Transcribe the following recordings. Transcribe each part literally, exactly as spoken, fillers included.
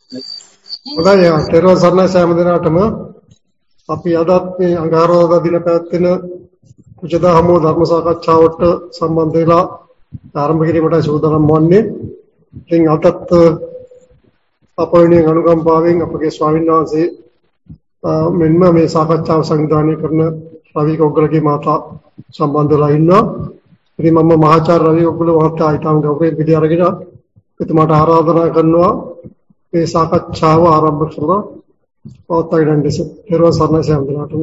හොඳයි තෙරුවන් සරණයි සෑම දිනකටම අපි අදත් මේ අඟහරුවාදා දින පැවැත්වෙන කුජදහමෝ ධර්ම සාකච්ඡාවට සම්බන්ධ වෙලා ආරම්භ කිරීමට සූදානම් වන්නේ. ඉතින් අදත් අපෝණිය අනුකම්පාවෙන් අපගේ ස්වාමීන් වහන්සේ මෙන්න මේ සාකච්ඡාව සංවිධානය කරන රවි කොග්ගලගේ මාතා සම්බන්ධ වෙලා ඉන්නවා. ඉතින් මම මහාචාර්ය රවි කොග්ගල මහතා ඊටම ගෞරවයෙන් පිළි අරගෙන එතුමාට ආරාධනා කරනවා මේ සාකච්ඡාව ආරම්භ කරලා පවත්වාගෙන යන්න. තෙරුවන් සරණයි සෑම දිනකටම.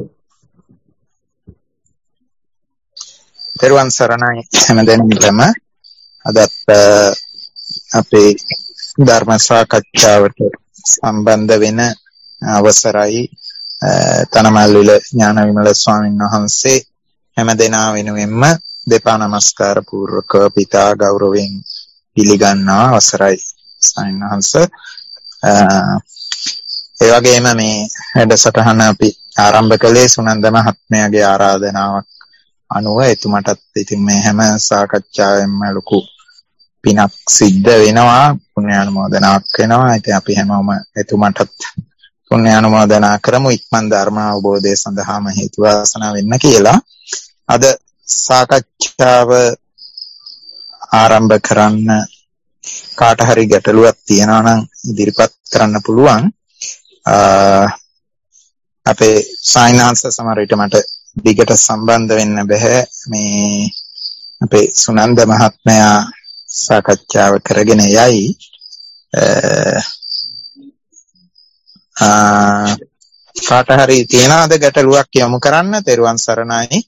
තෙරුවන් සරණයි හැම දිනෙකම. අදත් අපේ ධර්ම සාකච්ඡාවට සම්බන්ධ වෙන අවසරයි තනමල්විල ඥාන විමල ස්වාමීන් වහන්සේ හැම දෙනා වෙනුවෙන්ම දෙපා නමස්කාර පූර්වක පිතා ගෞරවයෙන් පිළිගන්නවා. අවසරයි ස්වාමීන් වහන්සේ. ඒ වගේම මේ වැඩසටහන අපි ආරම්භ කළේ සුනන්ද මහත්මයාගේ ආරාධනාවක් අනුව. එතුමටත් ඉතින් මේ හැම සාකච්ඡාවෙම ලොකු පිනක් සිද්ධ වෙනවා, පුණ්‍යානුමෝදනාවක් වෙනවා. ඉතින් අපි හැමෝම එතුමටත් පුණ්‍යානුමෝදනා කරමු, ඉක්මන් ධර්ම අවබෝධය සඳහාම හේතු වාසනා වෙන්න කියලා. අද සාකච්ඡාව ආරම්භ කරන්න කාට හරි ගැටලුවක් තියෙනවා නම් ඉදිරිපත් කරන්න පුළුවන්. අපේ සයින්ස් සමහර විට මට දිගට සම්බන්ධ වෙන්න බෑ. මේ අපේ සුනන්ද මහත්මයා සාකච්ඡාව කරගෙන යයි. කාට හරි තියෙනවද ගැටලුවක් යොමු කරන්න? තෙරුවන් සරණයි.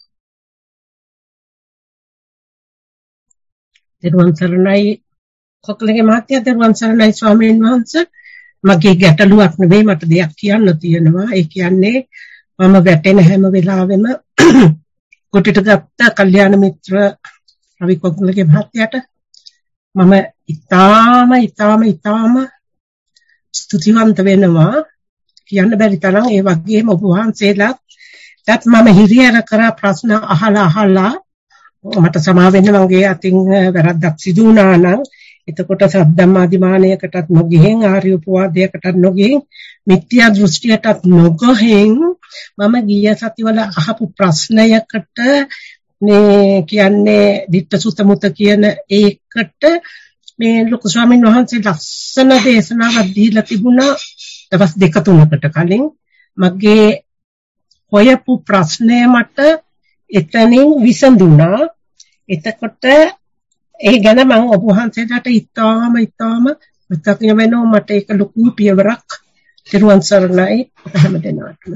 තෙරුවන් සරණයි කොක්ලගේ මහත්තයා. තෙරුවන් සරණයි ස්වාමීන් වහන්සේ. මගේ ගැටලුවක් නෙවෙයි, මට දෙයක් කියන්න තියෙනවා. ඒ කියන්නේ මම වැටෙන හැම වෙලාවෙම කොටිට ගත්ත කල්යාණ මිත්‍ර රවි කොක්ලගේ මහත්තයාට මම ඊටාම ඊටාම ඊටාම ස්තුතිවන්ත වෙනවා. කියන්න බැරි තරම්. ඒ වගේම ඔබ වහන්සේලාත් දැත් මම හිරියර කරා ප්‍රශ්න අහලා අහලා මට සමා වෙන්න මගේ අතින් වැරද්දක් සිදු වුණා නම් එතකොට සද්ධම්මාදිමානයකටත් නොගෙහින් ආර්ය උපවාදයකටත් නොගෙහින් මිත්‍යා දෘෂ්ටියටත් නොගෙහින් මම ගිය සතිවල අහපු ප්‍රශ්නයකට මේ කියන්නේ ditta sutta mutta කියන ඒකට මේ ලොකු ස්වාමීන් වහන්සේ ලස්සන දේශනාවක් දීලා තිබුණා දවස් දෙක තුනකට කලින්. මගේ හොයපු ප්‍රශ්නය මට එතනින් විසඳුණා. එතකොට ඒ ගැන මම ඔබ වහන්සේලාට ඉතාම ඉතාම මතක් වෙනවා. මට ඒක ලොකු පියවරක්. තිරුවන් සරණයි හැම දෙනාටම.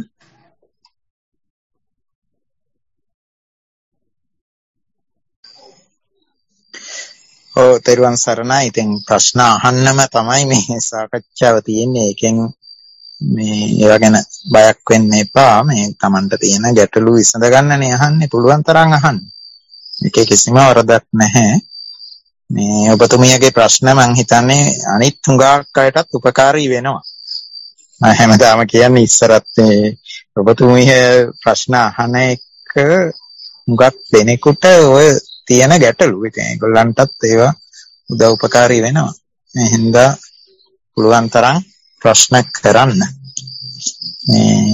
ඔව් තිරුවන් සරණයි. ඉතින් ප්‍රශ්න අහන්නම තමයි මේ සාකච්ඡාව තියෙන්නේ. ඒකෙන් මේ ඒවා ගැන බයක් වෙන්න එපා. මේ Tamanට තියෙන ගැටලු විසඳ ගන්නනේ අහන්නේ. පුළුවන් තරම් අහන්න. ඒකේ කිසිම වරදක් නැහැ. මේ ඔබතුමියගේ ප්‍රශ්න මං හිතන්නේ අනිත් හුඟක් අයටත් උපකාරී වෙනවා. මම හැමදාම කියන්නේ ඉස්සරත් මේ ඔබතුමිය ප්‍රශ්න අහන එක හුඟක් දෙනෙකුට ඔය තියෙන ගැටලු. ඉතින් ඒගොල්ලන්ටත් ඒවා උදව් උපකාරී වෙනවා. මේ හින්දා පුළුවන් තරම් ප්‍රශ්න කරන්න. මේ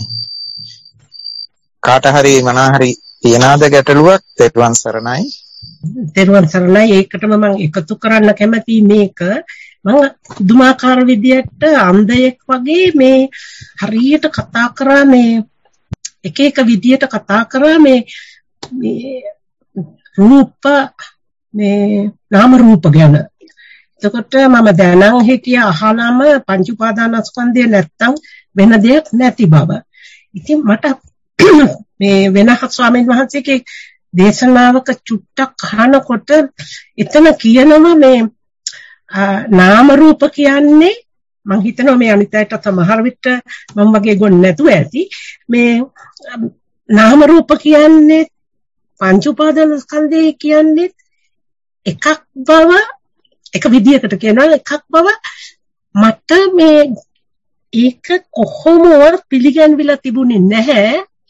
කාට හරි මොනවා හරි තියනවාද ගැටලුවක්? තෙරුවන් සරණයි. තෙරුවන් සරණයි. ඒකටම මම එකතු කරන්න කැමති මේක මම පුදුමාකාර විදියට අන්ධයෙක් වගේ මේ හරියට කතා කරා. මේ එක එක විදියට කතා කරා. මේ මේ රූප මේ නාම රූප ගැන. එතකොට මම දැනන් හිටිය අහලම පංච උපාදානස්කන්ධය නැත්තම් වෙන දෙයක් නැති බව. ඉතින් මට මේ වෙනහත් ස්වාමීන් වහන්සේගේ දේශනාවක චුට්ටක් අහනකොට එතන කියනවා මේ නාම රූප කියන්නේ මම හිතනවා මේ අනිත්‍යයට සමහර විට මම වගේ ගොන් නැතුව ඇති. මේ නාම රූප කියන්නේ පංච උපාදානස්කන්ධය කියන්නේ එකක් බව, එක විදියකට කියනවා එකක් බව. මට මේ ඒක කොහොමවත් පිළිගන්විලා තිබුණේ නැහැ.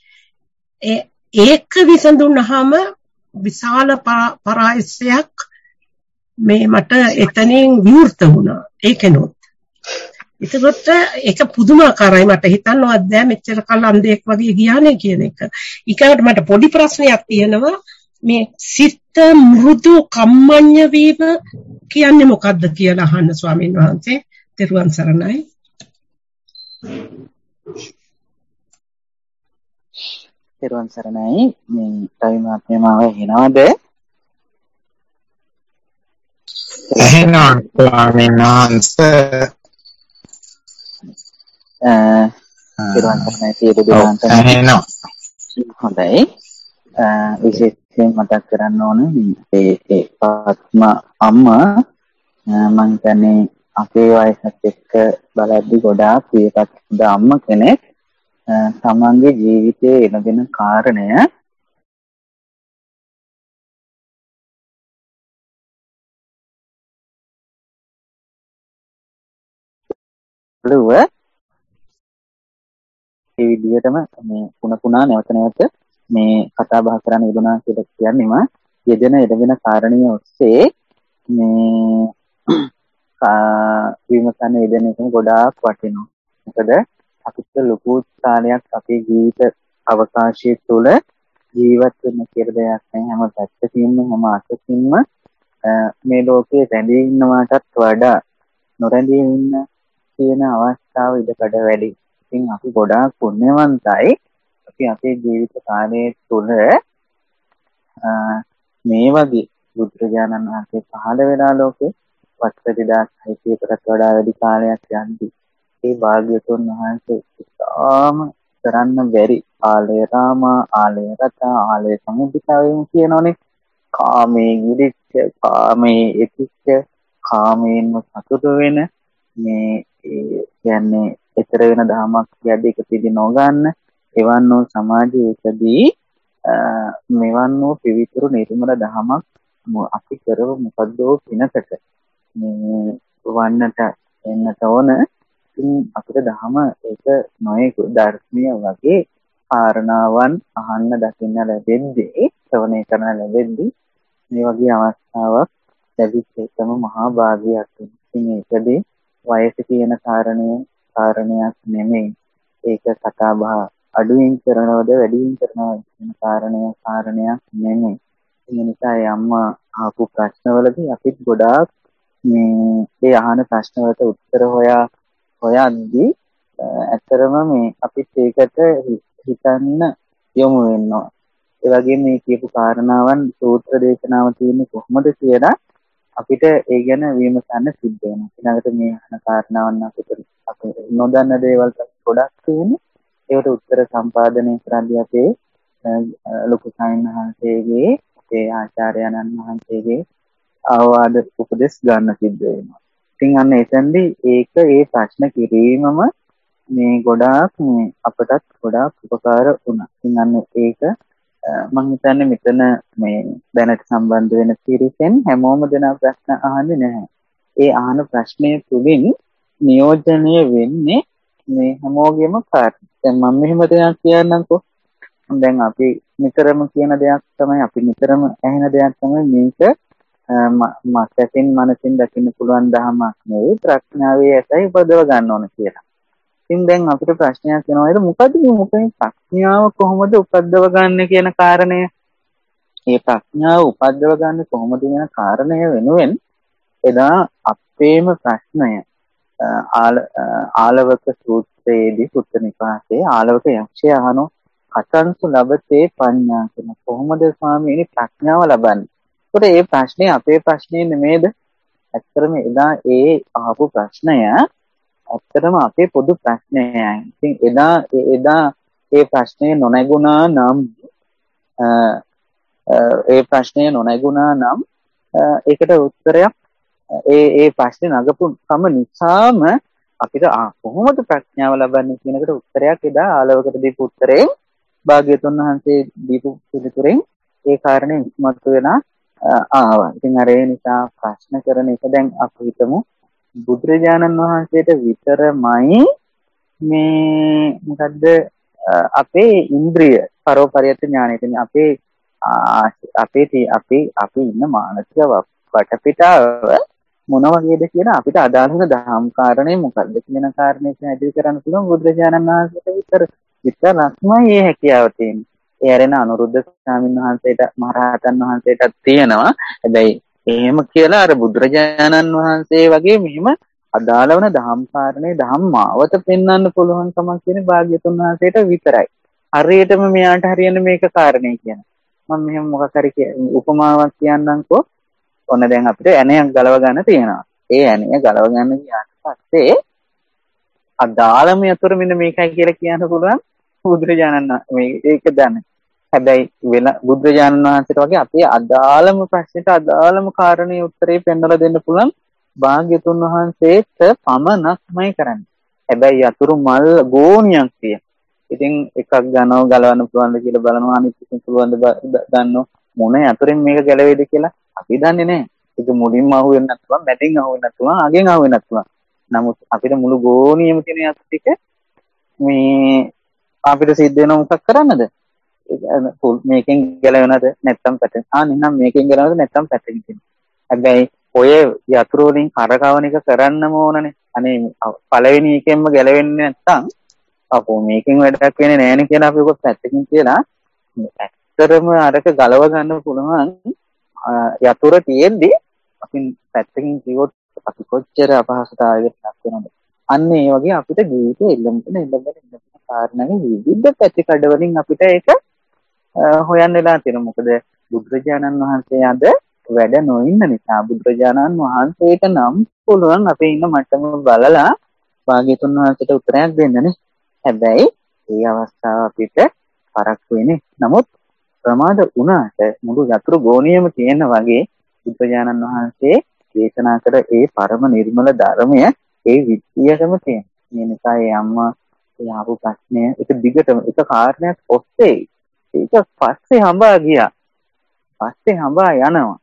ඒක විසඳුනහම විශාල පරායසයක් මේ මට එතනින් විවෘත වුණා. ඒකනොත් ඒකත් ඒක පුදුමාකාරයි මට හිතන්නවත් බෑ මෙච්චර කල් අන්ධයෙක් වගේ ගියානේ කියන එක. ඊකට මට පොඩි ප්‍රශ්නයක් තියෙනවා මේ සිත මෘදු කම්මඤ්ඤ වීම කියන්නේ මොකද්ද කියලා අහන්න ස්වාමීන් වහන්සේ. තෙරුවන් සරණයි. තෙරුවන් සරණයි. මේ ටයිම් ආත්මයව එනවද? එහෙනම් ස්වාමීන් වහන්සේ අ තෙරුවන් සරණයි සියලු දෙනාට. එහෙනම් හොඳයි. විශේෂයෙන් මතක් කරන්න ඕන මේ ඒ පත්ම අම්මා මම කියන්නේ අපේ වයසත් එක්ක බලද්දි ගොඩාක් ප්‍රියපත් අම්මා කෙනෙක්. තමන්ගේ ජීවිතයේ එනදෙන කාරණය ලුව ඒ විදිහටම මේ පුන පුනා නැවත නැවත මේ කතා බහ කරන්න යෙදුණා කියලා කියන්නේම යෙදෙන යෙදෙන කාරණිය ඔස්සේ මේ විමසන යෙදෙන එක ගොඩාක් වටිනවා. මොකද අපිට ලොකු කාලයක් අපේ ජීවිත අවකාශය තුළ ජීවත් වෙන්න කියලා දෙයක් නැහැ. හැම පැත්තකින්ම හැම අතකින්ම මේ ලෝකේ රැඳී ඉන්නවටත් වඩා නොරැඳී ඉන්න තියෙන අවස්ථාව ඉඩකඩ වැඩි. ඉතින් අපි ගොඩාක් පුණ්‍යවන්තයි. අපි අපේ ජීවිත කාලය තුළ මේ වගේ බුදුරජාණන් වහන්සේ පහළ වෙලා ලෝකේ වසර දෙදාස් හයසීයකටත් වඩා වැඩි කාලයක් යද්දී ඒ භාග්‍යතුන් වහන්සේ ඉතාම කරන්න බැරි ආලය රාමා ආලය රතා ආලය සමුදිතාවෙන් කියනෝනේ කාමයේ ගිරිච්ච කාමයේ එතිච්ච කාමයෙන්ම සතුටු වෙන මේ කියන්නේ ඊතර වෙන ධමයක් කියද්දී එක පිළි නොගන්න එවන් වූ සමාජයකදී මෙවන් වූ පිවිතුරු නිර්මල ධමයක් අපි කරව මොකද්දෝ පිනකට මේ වන්නට එන්නට ඕන. ඉතින් අපිට ධම ඒක නොයෙකු දර්ශනීය වගේ කාරණාවන් අහන්න දකින්න ලැබෙද්දී ශ්‍රවණය කරන ලැබෙද්දී මේ වගේ අවස්ථාවක් ලැබිච්ච එකම මහා භාග්‍යයක්. ඉතින් ඒකදී වයස කියන කාරණය කාරණයක් නෙමෙයි. ඒක කතා බහ අඩුවෙන් කරනවද වැඩියෙන් කරනවද කියන කාරණය කාරණයක් නෙමෙයි. ඒ නිසා අම්මා ආපු ප්‍රශ්නවලදී අපිත් ගොඩාක් මේ ඒ අහන ප්‍රශ්න වලට උත්තර හොයා හොයද්දී ඇත්තරම මේ අපිත් ඒකට හිතන්න යොමු වෙනවා. ඒ වගේම මේ කියපු කාරණාවන් සූත්‍ර දේශනාව තියෙන්නේ කොහොමද කියලා අපිට ඒ ගැන විමසන්න සිද්ධ වෙනවා. ඊළඟට මේ අහන කාරණාවන් අපිට අපි නොදන්න දේවල් ගොඩක් තියෙනවා. ඒකට උත්තර සම්පාදනය කරද්දී අපේ ලොකු සාමිනහන්සේගේ ඒ ආචාර්යයන්න් වහන්සේගේ අවවාද උපදෙස් ගන්න සිද්ධ වෙනවා. ඉතින් අන්න එතෙන්දී ඒක ඒ ප්‍රශ්න කිරීමම මේ ගොඩාක් මේ අපටත් ගොඩාක් උපකාර වුණා. ඉතින් අන්න ඒක මම හිතන්නේ මෙතන මේ දැනට සම්බන්ධ වෙන පිරිසෙන් හැමෝම දෙන ප්‍රශ්න අහන්නේ නැහැ. ඒ අහන ප්‍රශ්නයේ තුලින් නියෝජනය වෙන්නේ මේ හැමෝගෙම කාර්ය. දැන් මම මෙහෙම දෙයක් කියන්නම්කෝ. දැන් අපි නිතරම කියන දෙයක් තමයි අපි නිතරම ඇහෙන දෙයක් තමයි මේක මාසයෙන් මනසින් දකින්න පුළුවන් ධමයක් නෙවෙයි ප්‍රඥාවේ ඇතයි උපදව ගන්න ඕන කියලා. ඉතින් දැන් අපිට ප්‍රශ්නයක් එනවා මොකද මේ මොකෙන් ප්‍රඥාව කොහොමද උපදව ගන්න කියන කාරණය. මේ ප්‍රඥාව උපදව ගන්න කොහොමද කියන කාරණය වෙනුවෙන් එදා අපේම ප්‍රශ්නය ආලවක සූත්‍රයේදී සුත්ත නිපාතේ ආලවක යක්ෂය අහනෝ කතන්සු ලබතේ පඤ්ඤා කියන කොහොමද ස්වාමීනි ප්‍රඥාව ලබන්නේ? ඒකට මේ ප්‍රශ්නේ අපේ ප්‍රශ්නේ නෙමේද? ඇත්තටම එදා ඒ අහපු ප්‍රශ්නය ඇත්තටම අපේ පොදු ප්‍රශ්නයයි. ඉතින් එදා එදා ඒ ප්‍රශ්නේ නොනැගුණා නම් ඒ ප්‍රශ්නේ නොනැගුණා නම් ඒකට උත්තරයක් ඒ ඒ ප්‍රශ්නේ නගපු කම නිසාම අපිට කොහොමද ප්‍රඥාව ලබන්නේ කියන එකට උත්තරයක් එදා ආලවකට දීපු උත්තරේ භාග්‍යතුන් වහන්සේ දීපු පිළිතුරෙන් ඒ කාරණේ ඉස්මතු වෙනා ආවා. ඉතින් අර ඒ නිසා ප්‍රශ්න කරන එක දැන් අපි හිතමු බුදුරජාණන් වහන්සේට විතරමයි මේ මොකද්ද අපේ ඉන්ද්‍රිය පරෝපරියත් ඥානය කියන්නේ අපේ අපේ අපේ අපි ඉන්න මානසික වටපිටාව මොන වගේද කියලා අපිට අදාළ වෙන දහම් කාරණේ මොකක්ද කියන කාරණේ පැහැදිලි කරන්න පුළුවන් බුදුරජාණන් වහන්සේට විතර විතරක්මයි මේ හැකියාව තියෙන්නේ. ඒ ඇරෙන අනුරුද්ධ ස්වාමීන් වහන්සේට මහරහතන් වහන්සේටත් තියෙනවා. හැබැයි එහෙම කියලා අර බුදුරජාණන් වහන්සේ වගේ මෙහිම අදාළ වන දහම් කාරණේ දහම් මාවත පෙන්වන්න පුළුවන් කමක් තියෙන භාග්‍යතුන් වහන්සේට විතරයි. හරියටම මෙයාට හරියන්නේ මේක කාරණේ කියන. මම මෙහෙම මොකක් හරි උපමාවක් කියන්නම්කෝ. ඔන්න දැන් අපිට ඇණයක් ගලව ගන්න තියෙනවා. ඒ ඇණය ගලව ගන්න ගියාට පස්සේ අදාළම යතුරු මෙන්න මේකයි කියලා කියන්න පුළුවන් බුදුරජාණන් මේ ඒක දන්නේ. හැබැයි වෙන බුදුරජාණන් වහන්සේට වගේ අපේ අදාළම ප්‍රශ්නෙට අදාළම කාරණේ උත්තරේ පෙන්වලා දෙන්න පුළුවන් භාග්‍යතුන් වහන්සේට පමණක්මයි කරන්නේ. හැබැයි යතුරු මල් ගෝණියක් තියෙන. ඉතින් එකක් ගන්නව ගලවන්න පුළුවන්ද කියලා බලනවා අනිත් එකක් පුළුවන්ද ගන්නව මොන යතුරෙන් මේක ගැලවේද කියලා අපි දන්නේ නැහැ. ඒක මුලින්ම අහු වෙන්නත් පුළුවන්, මැදින් අහු වෙන්නත් පුළුවන්, අගෙන් අහු වෙන්නත් පුළුවන්. නමුත් අපිට මුළු ගෝණියම තියෙන යතුරු ටික මේ අපිට සිද්ධ වෙන මොකක් කරන්නද? මේකෙන් ගැලවෙනවද නැත්නම් පැටෙන. ආ නිකන් මේකෙන් ගැලවෙනවද නැත්නම් පැටෙන කියන. හැබැයි ඔය යතුරු වලින් කරකවන එක කරන්නම ඕනනේ. අනේ පළවෙනි එකෙන්ම ගැලවෙන්නේ නැත්නම් අපෝ මේකෙන් වැඩක් වෙන්නේ නැහැ කියලා අපි ඔක පැත්තකින් කියලා ඇත්තටම අරක ගලව ගන්න පුළුවන් යතුරු තියෙද්දි අපි පැත්තකින් කිව්වොත් අපි කොච්චර අපහසුතාවයකට ලක් වෙනවද? අන්න ඒ වගේ අපිට ජීවිතේ එල්ලෙන්න එල්ලෙන්න එල්ලෙන්න කාරණාවේ විවිධ පැතිකඩ වලින් අපිට ඒක හොයන්න වෙලා තියෙනවා. මොකද බුදුරජාණන් වහන්සේ අද වැඩ නොඉන්න නිසා බුදුරජාණන් වහන්සේට නම් පුළුවන් අපේ ඉන්න මට්ටම බලලා භාග්‍යතුන් වහන්සේට උත්තරයක් දෙන්නනේ. හැබැයි මේ අවස්ථාව අපිට පරක් වෙන්නේ. නමුත් ප්‍රමාද වුණාට මුළු යතුරු ගෝණියම තියෙන වගේ බුදුරජාණන් වහන්සේ දේශනා කර ඒ පරම නිර්මල ධර්මය ඒ විද්‍යාවම තියෙන. මේ නිසා ඒ අම්මා ඒ ආපු ප්‍රශ්නය එක දිගටම එක කාරණයක් ඔස්සේ ඒක පස්සේ හඹා ගියා. පස්සේ හඹා යනවා.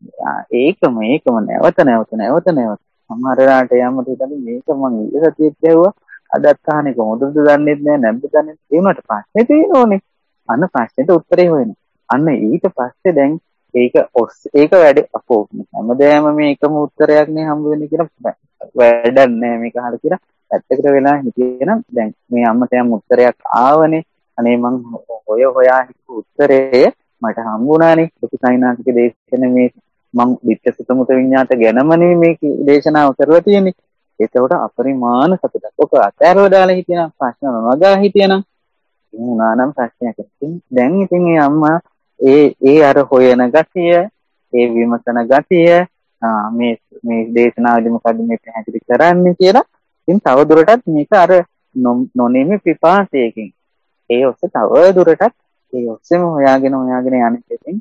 ඒකම ඒකම නැවත නැවත නැවත නැවත සමහර රාට යම හිතන්නේ මේක මම ඊට සතියෙත් ඇහුවා අදත් අහන්නේ කොහොමද දන්නේත් නෑ නැද්ද දන්නේ ඒ උනට ප්‍රශ්නේ තියෙනෝනේ. අන්න ප්‍රශ්නෙට උත්තරේ හොයන. අන්න ඊට පස්සේ දැන් ඒක ඒක වැඩ අපෝ හැමදේම මේ එකම උත්තරයක් නේ හම්බ වෙන්නේ කියලා වැඩක් නෑ මේක අහලා කියලා පැත්තකට වෙලා හිටියනම් දැන් මේ අම්මට යම් උත්තරයක් ආවනේ. අනේ මං හොය හොයා හිටපු උත්තරේ මට හම්බුණානේ. ප්‍රතිසයිනාතික දේශනේ මේ මං විච්ඡසුතමුත විඤ්ඤාත ගැනමනේ මේ දේශනාව කරලා තියෙන්නේ. ඒකට අපරිමාණ සතුටක්. ඔක අතෑරව දාලා හිටියනම් ප්‍රශ්න නොනගා හිටියනම් උනානම් ප්‍රශ්නයක්. දැන් ඉතින් මේ අම්මා ඒ ඒ අර හොයන ගතිය, ඒ විමසන ගතිය, මේ මේ දේශනාවේදී මොකද්ද මේ පැහැදිලි කරන්නේ කියලා ඉතින් තව දුරටත් මේක අර නොනෙමි පිපාසයකින් ඒ ඔස්සේ තව දුරටත් ඒ ඔස්සේම හොයාගෙන හොයාගෙන යන එකකින්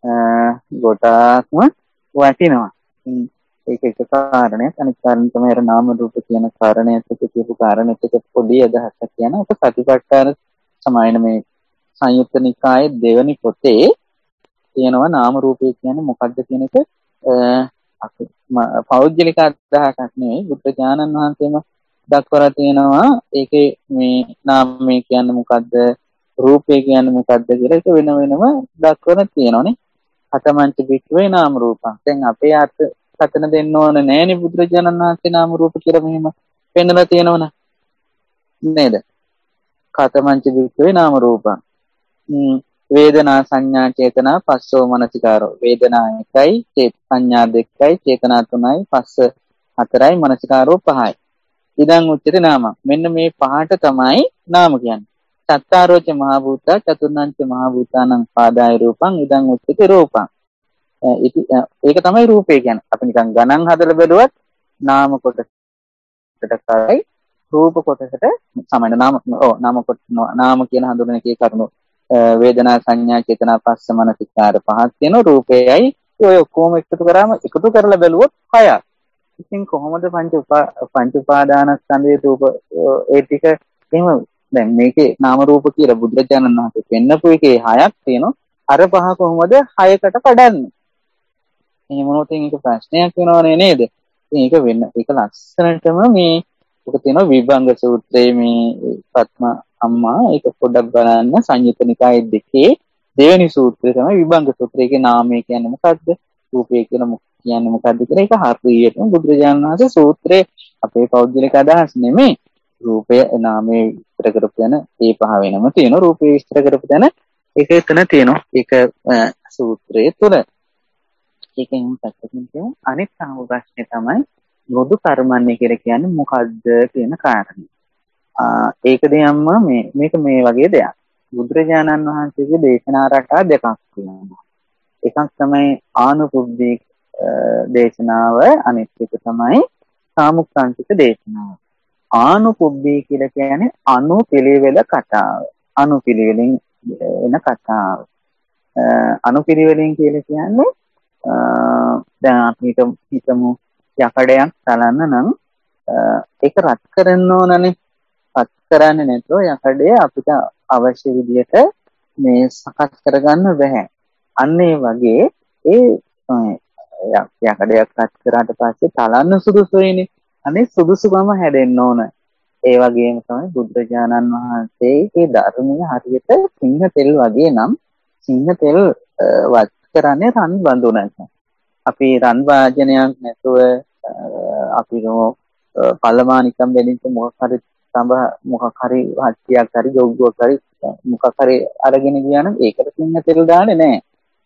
ගොඩාක්ම වටිනවා. ඒක එක කාරණයක්. අනිත් කාරණේ තමයි අර නාම රූප කියන කාරණයත් එක්ක කියපු කාරණෙත් එක්ක පොඩි අදහසක් කියන ඔක සතිපට්ඨාන සමායන මේ සංයුත්ත නිකායේ දෙවනි පොතේ තියෙනවා නාම රූපය කියන්නේ මොකක්ද කියන එක අපි පෞද්ගලික අදහසක් නෙවෙයි බුද්ධ ඥානන් වහන්සේම දක්වලා තියෙනවා. ඒකේ මේ නාමය කියන්නේ මොකද්ද රූපය කියන්නේ මොකද්ද කියලා ඒක වෙන වෙනම දක්වලා තියෙනවානේ. අතමංච වික්‍රේ නාම රූපං. දැන් අපේ අර්ථ කතන දෙන්න ඕන නෑනේ බුදුරජාණන් වහන්සේ නාම රූප කියලා මෙහෙම පෙන්නලා තියෙනවනේ නේද? කතමංච වික්‍රේ නාම රූපං. වේදනා සංඥා චේතනා පස්සෝ මනසිකාරෝ. වේදනා එකයි, චේත සංඥා දෙකයි, චේතනා තුනයි, පස්ස හතරයි, මනසිකාරෝ පහයි. ඉදන් උච්චති නාම. මෙන්න මේ පහට තමයි නාම කියන්නේ. සත්තාරෝච මහ භූත චතුර්ණංච මහ භූතානං පාදාය රූපං ඉදන් උච්චති රූපං. ඒක තමයි රූපය කියන්නේ. අපි නිකන් ගණන් හදලා බැලුවත් නාම කොටසට කරයි රූප කොටසට සමාන නාම ඔව් නාම කොට නාම කියන හඳුනන එකේ කරුණු වේදනා සංඥා චේතනා පස්ස මනසිකාර පහක් තියෙනවා. රූපයයි ඔය ඔක්කොම එකතු කරාම එකතු කරලා බැලුවොත් හයක්. ඉතින් කොහොමද පංච උපා පංච උපාදානස්කන්ධයේ රූප ඒ ටික එහෙම දැන් මේකේ නාම රූප කියලා බුදුරජාණන් වහන්සේ පෙන්නපු එකේ හයක් තියෙනවා. අර පහ කොහොමද හයකට කඩන්නේ? එහෙම වුණොත් ඒක ප්‍රශ්නයක් වෙනවනේ නේද? ඉතින් ඒක වෙන්න ඒක ලස්සනටම මේ ඔක තියෙනවා විභංග සූත්‍රයේ මේ පත්ම අම්මා ඒක පොඩ්ඩක් බලන්න සංයුත්ත නිකායේ දෙකේ දෙවෙනි සූත්‍රය තමයි විභංග සූත්‍රය. ඒකේ නාමය කියන්නේ මොකද්ද? රූපය කියන කියන්නේ මොකද්ද කියලා ඒක හරියටම බුදුරජාණන් වහන්සේ සූත්‍රයේ අපේ පෞද්ගලික අදහස් නෙමෙයි. රූපය නාමයේ විස්තර කරපු තැන ඒ පහ වෙනම තියෙනවා. රූපය විස්තර කරපු තැන ඒක එතන තියෙනවා. ඒක සූත්‍රයේ තුල. ඒකෙන් පැත්තකින් කියන අනිත් සාම ප්‍රශ්නේ තමයි මෘදු කර්මන්නේ කියලා කියන්නේ මොකද්ද කියන කාරණේ. ආ ඒක දෙයක්ම මේ මේක මේ වගේ දෙයක්. බුදුරජාණන් වහන්සේගේ දේශනා රටා දෙකක් තියෙනවා. එකක් තමයි ආනුපුබ්බී දේශනාව, අනිත් එක තමයි සාමුක්ඛංශික දේශනාව. ආනුපුබ්බී කියලා කියන්නේ අනුපිළිවෙල කතාව. අනුපිළිවෙලින් එන කතාව. අනුපිළිවෙලින් කියලා කියන්නේ දැන් අපි හිතමු යකඩයක් තලන්න නම් ඒක රත් කරන්න ඕනනේ. රත් කරන්නේ නැතුව යකඩේ අපිට අවශ්‍ය විදිහට මේ සකස් කරගන්න බැහැ. අන්න ඒ වගේ ඒ යකඩයක් රත් කරාට පස්සේ තලන්න සුදුසු වෙන්නේ. අනේ සුදුසුකම හැදෙන්න ඕන. ඒ වගේම තමයි බුදුරජාණන් වහන්සේගේ ධර්මයේ හරියට සිංහ තෙල් වගේ නම් සිංහ තෙල් වත් කරන්නේ රන් බඳුනක. අපි රන් වාජනයක් නැතුව අපි පල්ලමානිකම් වෙලින්ට මොකක් හරි සම්බ මොකක් හරි හත්තියක් හරි ජොග්ගුවක් හරි මොකක් හරි අරගෙන ගියා නම් ඒකට සිංහ තෙල් දාන්නේ නැහැ.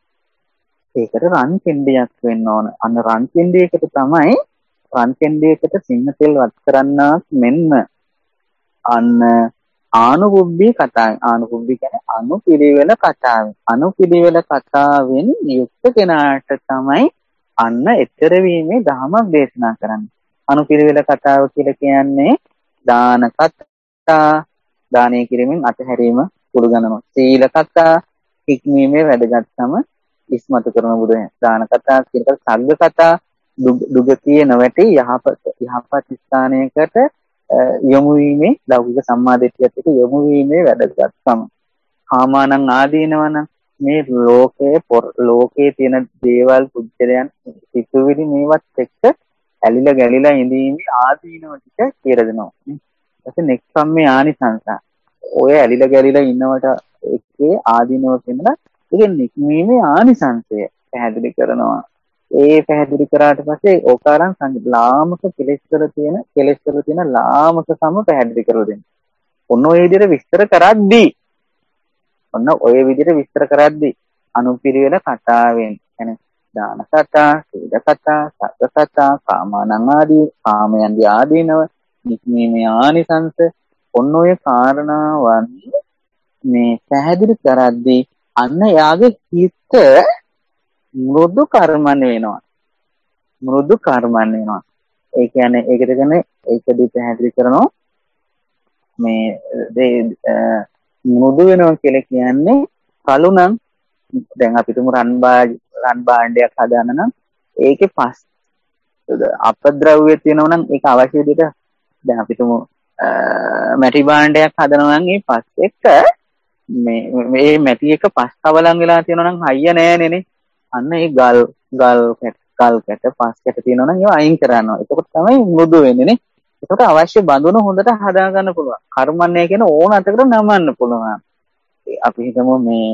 ඒකට රන් කෙණ්ඩියක් වෙන්න ඕන. අන්න රන් කෙණ්ඩියකට තමයි රන් කෙණ්ඩියකට සිංහ තෙල් වත් කරන්නාක් මෙන්න අන්න ආනුපුබ්බී කතාව. ආනුපුබ්බී කියන්නේ අනුපිළිවෙල කතාව. අනුපිළිවෙල කතාවෙන් යුක්ත කෙනාට තමයි අන්න එතර වීමේ ධර්මයක් දේශනා කරන්නේ. අනුපිළිවෙල කතාව කියලා කියන්නේ දාන කතා, දානය කිරීමෙන් අතහැරීම කුළු ගන්නවා. සීල කතා, හික්මීමේ වැදගත්කම ඉස්මතු කරන බුදුන්. දාන කතා කියනකොට සග්ග කතා, දුගතිය නොවැටි යහපත් යහපත් ස්ථානයකට යොමු වීමේ ලෞකික සම්මාදිටියත් එක්ක යොමු වීමේ වැදගත්කම. කාමානං ආදීනවන මේ ලෝකයේ ලෝකයේ තියෙන දේවල් පුද්ගලයන් සිතුවිලි මේවත් එක්ක ඇලිලා ගැලිලා ඉඳීමේ ආදීනව ටික කියලා දෙනවා. ඊට නෙක්ඛම්මේ ආනිසංස. ඔය ඇලිලා ගැලිලා ඉන්නවට එක්කේ ආදීනව කියනවා. ඒක නික්මීමේ ආනිසංසය පැහැදිලි කරනවා. ඒ පැහැදිලි කරාට පස්සේ ඕකාරං ලාමක කෙලෙස් වල තියෙන කෙලෙස් වල තියෙන ලාමකකම පැහැදිලි කරලා දෙනවා. ඔන්න ඔය විදිහට විස්තර කරද්දී ඔන්න ඔය විදිහට විස්තර කරද්දී අනුපිළිවෙල කතාවෙන් يعني දාන කතා, සීල කතා, සග්ග කතා, කාමානං ආදී කාමයන්ගේ ආදීනව, නික්මීමේ ආනිසංස ඔන්න ඔය කාරණාවන් මේ පැහැදිලි කරද්දී අන්න යාගේ හිත මෘදු කර්මණ වෙනවා. මෘදු කර්මණ වෙනවා. ඒ කියන්නේ ඒකට කියන්නේ ඒකදී පැහැදිලි කරනවා මේ මෘදු වෙනවා කියලා කියන්නේ කලු නම් දැන් අපි තුමු රන් බාජ රන් භාණ්ඩයක් හදාන නම් ඒකේ පස් අපද්‍රව්‍ය තියෙනවා නම් ඒක අවශ්‍ය විදිහට දැන් අපි තුමු මැටි භාණ්ඩයක් හදනවා නම් ඒ පස් එක මේ මේ මැටි එක පස් කවලම් වෙලා තියෙනවා නම් හයිය නෑනේ නේ. අන්න ඒ ගල් ගල් කැට ගල් කැට පස් කැට තියෙනවා නම් ඒවා අයින් කරනවා. එතකොට තමයි මෘදු වෙන්නේ නේ. එතකොට අවශ්‍ය බඳුන හොඳට හදා ගන්න පුළුවන්. කර්මන්නේ කියන ඕන අතකට නමන්න පුළුවන්. අපි හිතමු මේ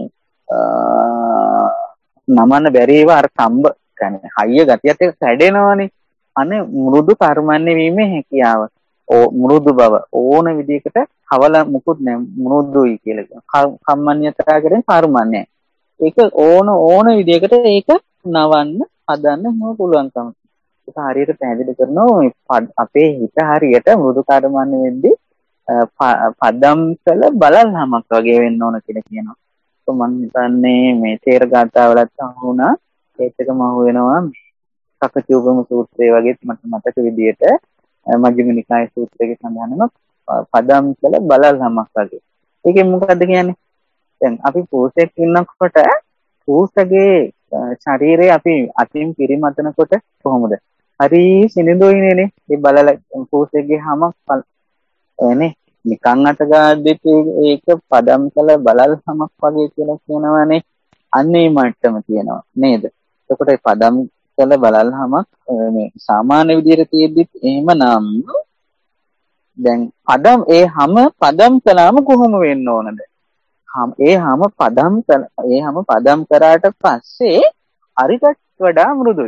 නමන්න බැරි ඒවා අර සම්බ කියන්නේ හයිය ගතියත් එක්ක කැඩෙනවනේ. අනේ මෘදු කර්මන්නේ වීමේ හැකියාව. ඕ මෘදු බව ඕන විදිහකට හවල මුකුත් නෑ මෘදුයි කියලා කියනවා. කම්මඤ්ඤතා කියන්නේ කර්මන්නේ. ඒක ඕන ඕන විදිහකට ඒක නවන්න හදන්න මොන පුළුවන්කම. ඒක හරියට පැහැදිලි කරනවා අපේ හිත හරියට මෘදු කර්මන්නේ වෙද්දී පදම් කළ බලල්හමක් වගේ වෙන්න ඕන කියලා කියනවා. તો මම හිතන්නේ මේ තේර ගාථාවලත් අහුණා ඒකකම අහු වෙනවා කකචූපම සූත්‍රය වගේ මට මතක විදිහට මජ්ක්‍ධිම නිකාය සූත්‍රයේ සඳහන් වෙන පදම් කළ බලල්හමක් වගේ. ඒකෙන් මොකද්ද කියන්නේ? දැන් අපි පූසෙක් ඉන්නකොට පූසගේ ශරීරය අපි අතින් පිරිමතනකොට කොහොමද? හරි සිනිඳුයිනේ මේ බලල පූසෙගේ හැමක් එනේ නිකන් අත ගාද්දිත් ඒක පදම් කළ බලල්හමක් වගේ කියලා කියනවනේ. අන්නේ මට්ටම තියෙනවා නේද? එතකොට පදම් කළ බලල්හමක් මේ සාමාන්‍ය විදිහට තියෙද්දිත් එහෙමනම් දැන් පදම් ඒ හැම පදම් කළාම කොහොම වෙන්න ඕනද? ඒ හැම පදම් ඒ හැම පදම් කරාට පස්සේ අරිටත් වඩා මෘදුයි.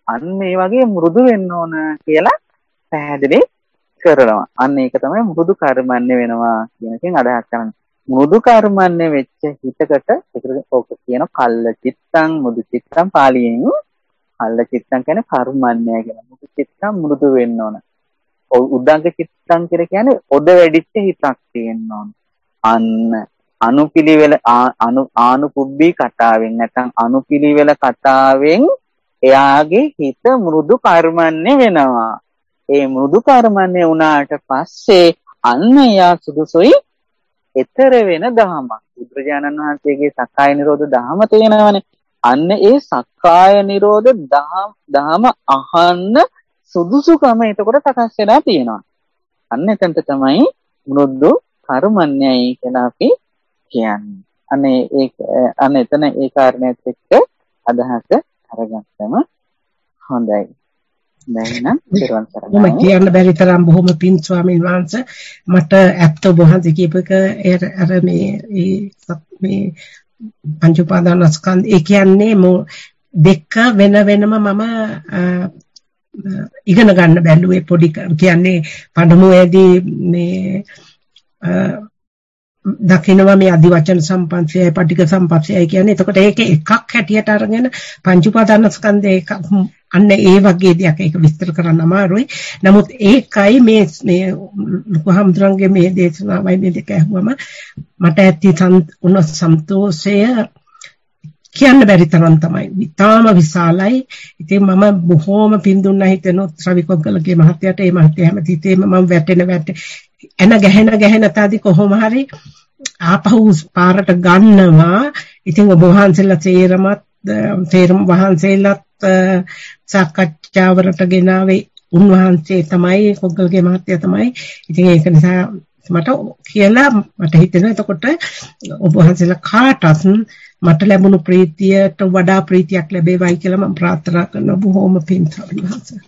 අන්න ඒ වගේ මෘදු වෙන්න ඕන කියලා පැහැදිලි කරනවා. අන්න ඒක තමයි මෘදු කර්මන්නේ වෙනවා කියන එකෙන් අදහස් කරන්නේ. මෘදු කර්මන්නේ වෙච්ච හිතකට ඒකට ඕක කියන කල්ල චිත්තං මෘදු චිත්තං පාලියෙන් කල්ල චිත්තං කියන්නේ කර්මන්නේ කියලා. මෘදු චිත්තං මෘදු වෙන්න ඕන. උද්දංග චිත්තං කියලා කියන්නේ ඔද වැඩිච්ච හිතක් තියෙන්න ඕන. අන්න අනුපිළිවෙල අනු ආනුපුබ්බී කතාවෙන් නැත්නම් අනුපිළිවෙල කතාවෙන් එයාගේ හිත මෘදු කර්මන්නේ වෙනවා. ඒ මෘදු කර්මන්නේ වුණාට පස්සේ අන්න එයා සුදුසුයි ඊතර වෙන දහමක්. බුදුරජාණන් වහන්සේගේ සක්කාය නිරෝධ දහම තියෙනවානේ. අන්න ඒ සක්කාය නිරෝධ දහම අහන්න සුදුසුකම එතකොට සකස් වෙලා තියෙනවා. අන්න එතනට තමයි මෘදු කර්මන්නේයි කියලා අපි කියන්නේ. අනේ ඒක අන්න එතන ඒ කාරණේත් එක්ක අදහස අරගත්තම හොඳයි. දැන් නම් මම කියන්න බැරි තරම් බොහොම පින් ස්වාමීන් වහන්සේ මට ඇත්ත ඔබ වහන්සේ කියපේක අර මේ මේ පංච උපාදානස්කන්ධ ඒ කියන්නේ දෙක වෙන වෙනම මම ඉගෙන ගන්න බැලුවේ පොඩි කියන්නේ පඬමුවේදී මේ දකින්නවා මේ අදි වචන සම්පස්සයයි පටික සම්පස්සයයි කියන්නේ. එතකොට ඒක එකක් හැටියට අරගෙන පංච උපාදානස්කන්ධය එක අන්න ඒ වගේ දෙයක් ඒක විස්තර කරන්න අමාරුයි. නමුත් ඒකයි මේ මේ ලුකුහම්දුරන්ගේ මේ දේශනාවයි මේ දෙක ඇහුවම මට ඇති උන සන්තෝෂය කියන්න බැරි තරම් තමයි. ඉතාම විශාලයි. ඉතින් මම බොහෝම පින් දුන්නා හිතෙනොත් ශ්‍රවිකොග්ගලගේ මහත්තයාට ඒ මහත්තයා හැමතිස්සෙම මම වැටෙන වැටෙන එන ගැහෙන ගැහෙන තාදි කොහොම හරි ආපහු පාරට ගන්නවා. ඉතින් ඔබ වහන්සේලා තේරමත් තේරම වහන්සේලාත් සාකච්ඡාවලට ගෙනාවේ උන්වහන්සේ තමයි කොග්ගලගේ මහත්තයා තමයි. ඉතින් ඒක නිසා මට කියලා මට හිතෙනවා එතකොට ඔබ වහන්සේලා කාටත් මට ලැබුණු ප්‍රීතියට වඩා ප්‍රීතියක් ලැබේවයි කියලා මම ප්‍රාර්ථනා කරනවා. බොහොම පින් ස්වාමීන් වහන්සේ.